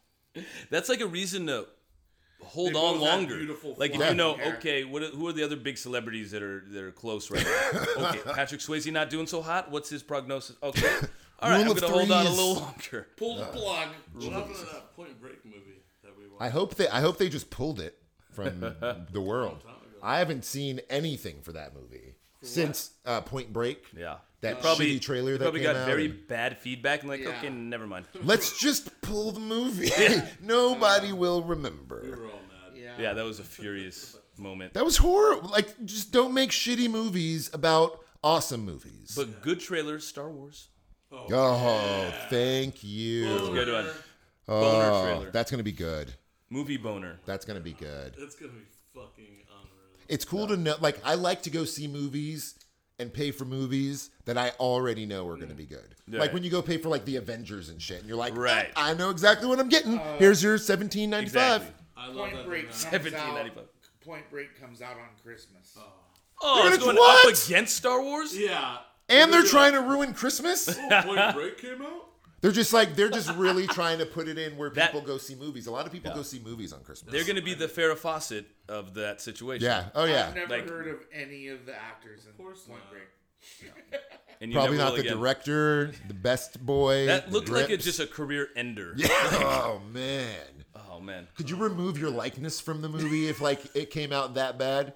That's like a reason to hold They on both have longer. beautiful Like if flowing you know, hair. okay, what are, who are the other big celebrities that are that are close right now? Okay, Patrick Swayze not doing so hot. What's his prognosis? Okay, all right, Rule I'm of gonna hold on a threes. little longer. Pull the plug. What happened to that Point Break movie that we watched? I hope they I hope they just pulled it from the world. I haven't seen anything for that movie since uh, Point Break. Yeah, That probably shitty trailer they that probably came got out very and- bad feedback. And like, Yeah. okay, never mind. Let's just pull the movie. Nobody will We remember. were all mad. Yeah. Yeah, that was a furious moment. That was horrible. Like, just don't make shitty movies about awesome movies. But good trailers, Star Wars. Oh, oh, thank you. Good one. Boner Oh, trailer. that's gonna be good. Movie boner. That's gonna be good. it's gonna be fucking unreal. It's cool to know. Like, I like to go see movies and pay for movies that I already know are gonna be good. Yeah. Like when you go pay for like the Avengers and shit, and you're like, Right. I know exactly what I'm getting. Here's your seventeen ninety-five. Exactly. I love Point that. Break thing, comes man. seventeen out. ninety-five. Point Break comes out on Christmas. Oh, They're it's gonna- going what? up against Star Wars? Yeah. And they're They're trying to ruin Christmas. Oh, Point Break came out? They're just like they're just really trying to put it in where That- people go see movies. A lot of people go see movies on Christmas. They're going to be the Farrah Fawcett of that situation. yeah. Oh yeah. I've never Like- heard of any of the actors in course Point not. Break. And you Probably never not will the again. director, the best boy. That the looked like drips. it's just a career ender. Oh man. Oh, man. Could you remove your likeness from the movie if like it came out that bad?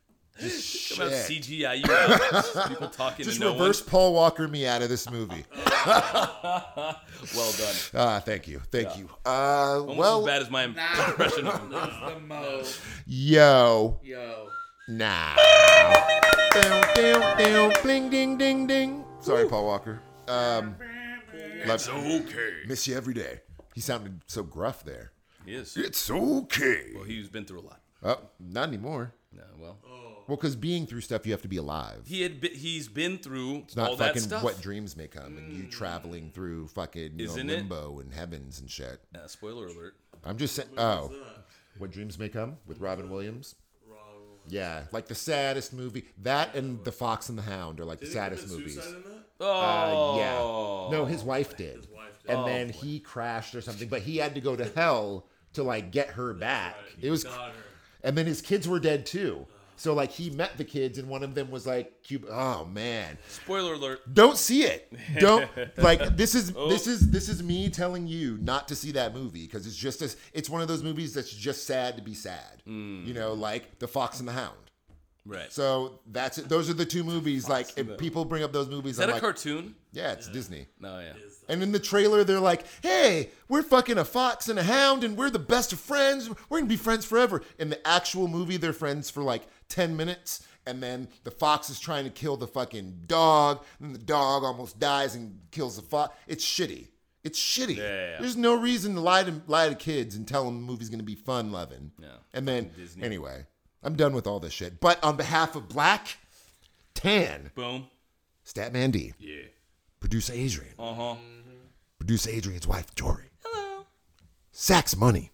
Just About shit. C G I you out. People talking Just to no reverse Paul Walker me out of this movie. one. Well done. Ah, thank you, thank you. Uh, Almost well, as bad as my Nah, impression of him. the Mo. yo, Yo. nah. Down, down, down, bling, ding, ding, ding. Sorry, Paul Walker. Um, love Okay. miss you every day. He sounded so gruff there. He is. It's okay. Well, he's been through a lot. Oh, not anymore. No, well, Well, because being through stuff, you have to be alive. he had been, he's been through It's not all that fucking stuff. what dreams may come, and you traveling through fucking you know, Isn't it? limbo and heavens and shit. Uh, spoiler alert. I'm just saying. Oh, what dreams may come with Robin Williams. Yeah, like the saddest movie. That and The Fox and the Hound are like the Did he saddest commit movies. suicide in that? Oh, Uh, yeah. No, his wife did. His wife did. And Oh, then boy. he crashed or something, but he had to go to hell to like get her back. Right, It was, got her. and then his kids were dead too. So like he met the kids, and one of them was like, Cuba. Oh man, Spoiler alert. don't see it. Don't like this is Oh. this is this is me telling you not to see that movie because it's just as it's one of those movies that's just sad to be sad. Mm. You know, like The Fox and the Hound. Right. So that's it. Those are the two movies. Like if people bring up those movies, Is that I'm a like, cartoon? yeah, it's Disney. No, yeah. And in the trailer, they're like, "Hey, we're fucking a fox and a hound, and we're the best of friends. We're gonna be friends forever." In the actual movie, they're friends for like ten minutes, and then the fox is trying to kill the fucking dog, and the dog almost dies and kills the fox. It's shitty. It's shitty. Yeah, yeah, yeah. There's no reason to lie to lie to kids and tell them the movie's gonna be fun loving. Yeah. And then Disney. anyway, I'm done with all this shit. But on behalf of Black, Tan, Boom. Statman D, Yeah. producer Adrian, Uh huh. producer Adrian's wife Jory. Hello. Sax Money.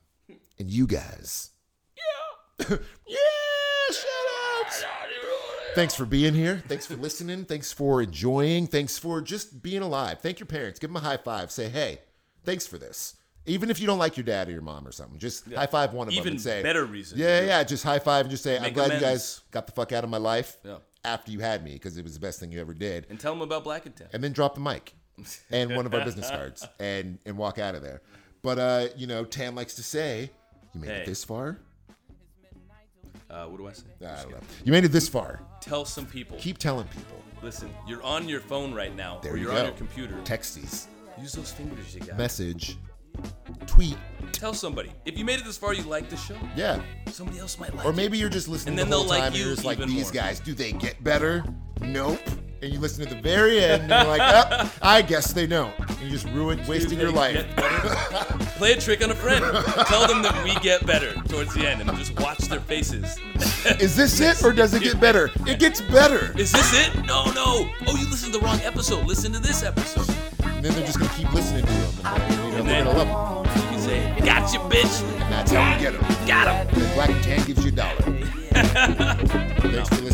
And you guys. Yeah. yeah, shout outs. Thanks for being here. Thanks for listening. Thanks for enjoying. Thanks for just being alive. Thank your parents. Give them a high five. Say, hey, thanks for this. Even if you don't like your dad or your mom or something, just yeah. high five one of Even them and say, better reason. Yeah, yeah, yeah. Just high five and just say, Make I'm glad amends. you guys got the fuck out of my life Yeah. after you had me because it was the best thing you ever did. And tell them about Black and Tan. And then drop the mic and one of our business cards and, and walk out of there. But, uh, you know, Tan likes to say, you made Hey. it this far? Uh, what do I say? I don't know. You made it this far. Tell some people. Keep telling people. Listen, you're on your phone right now, There or you you're go. on your computer. Texties. Use those fingers you got. Message. Tweet. Tell somebody. If you made it this far, you like the show. Yeah. Somebody else might like Or it. maybe you're just listening And the then whole they'll like time and you you're just like, even these more. guys, do they get better? Nope. And you listen to the very end and you're like, oh, I guess they don't. And you just ruin, wasting Do your they life. get better? Play a trick on a friend. Tell them that we get better towards the end and just watch their faces. Is this it or does it get better? It gets better. Is this it? No, no. Oh, you listened to the wrong episode. Listen to this episode. And then they're just going to keep listening to them. And then, you know, And they're then- going to love them. You can say, gotcha, bitch. And that's how you get them. Got him. And Black and Tan gives you a dollar. Thanks for listening.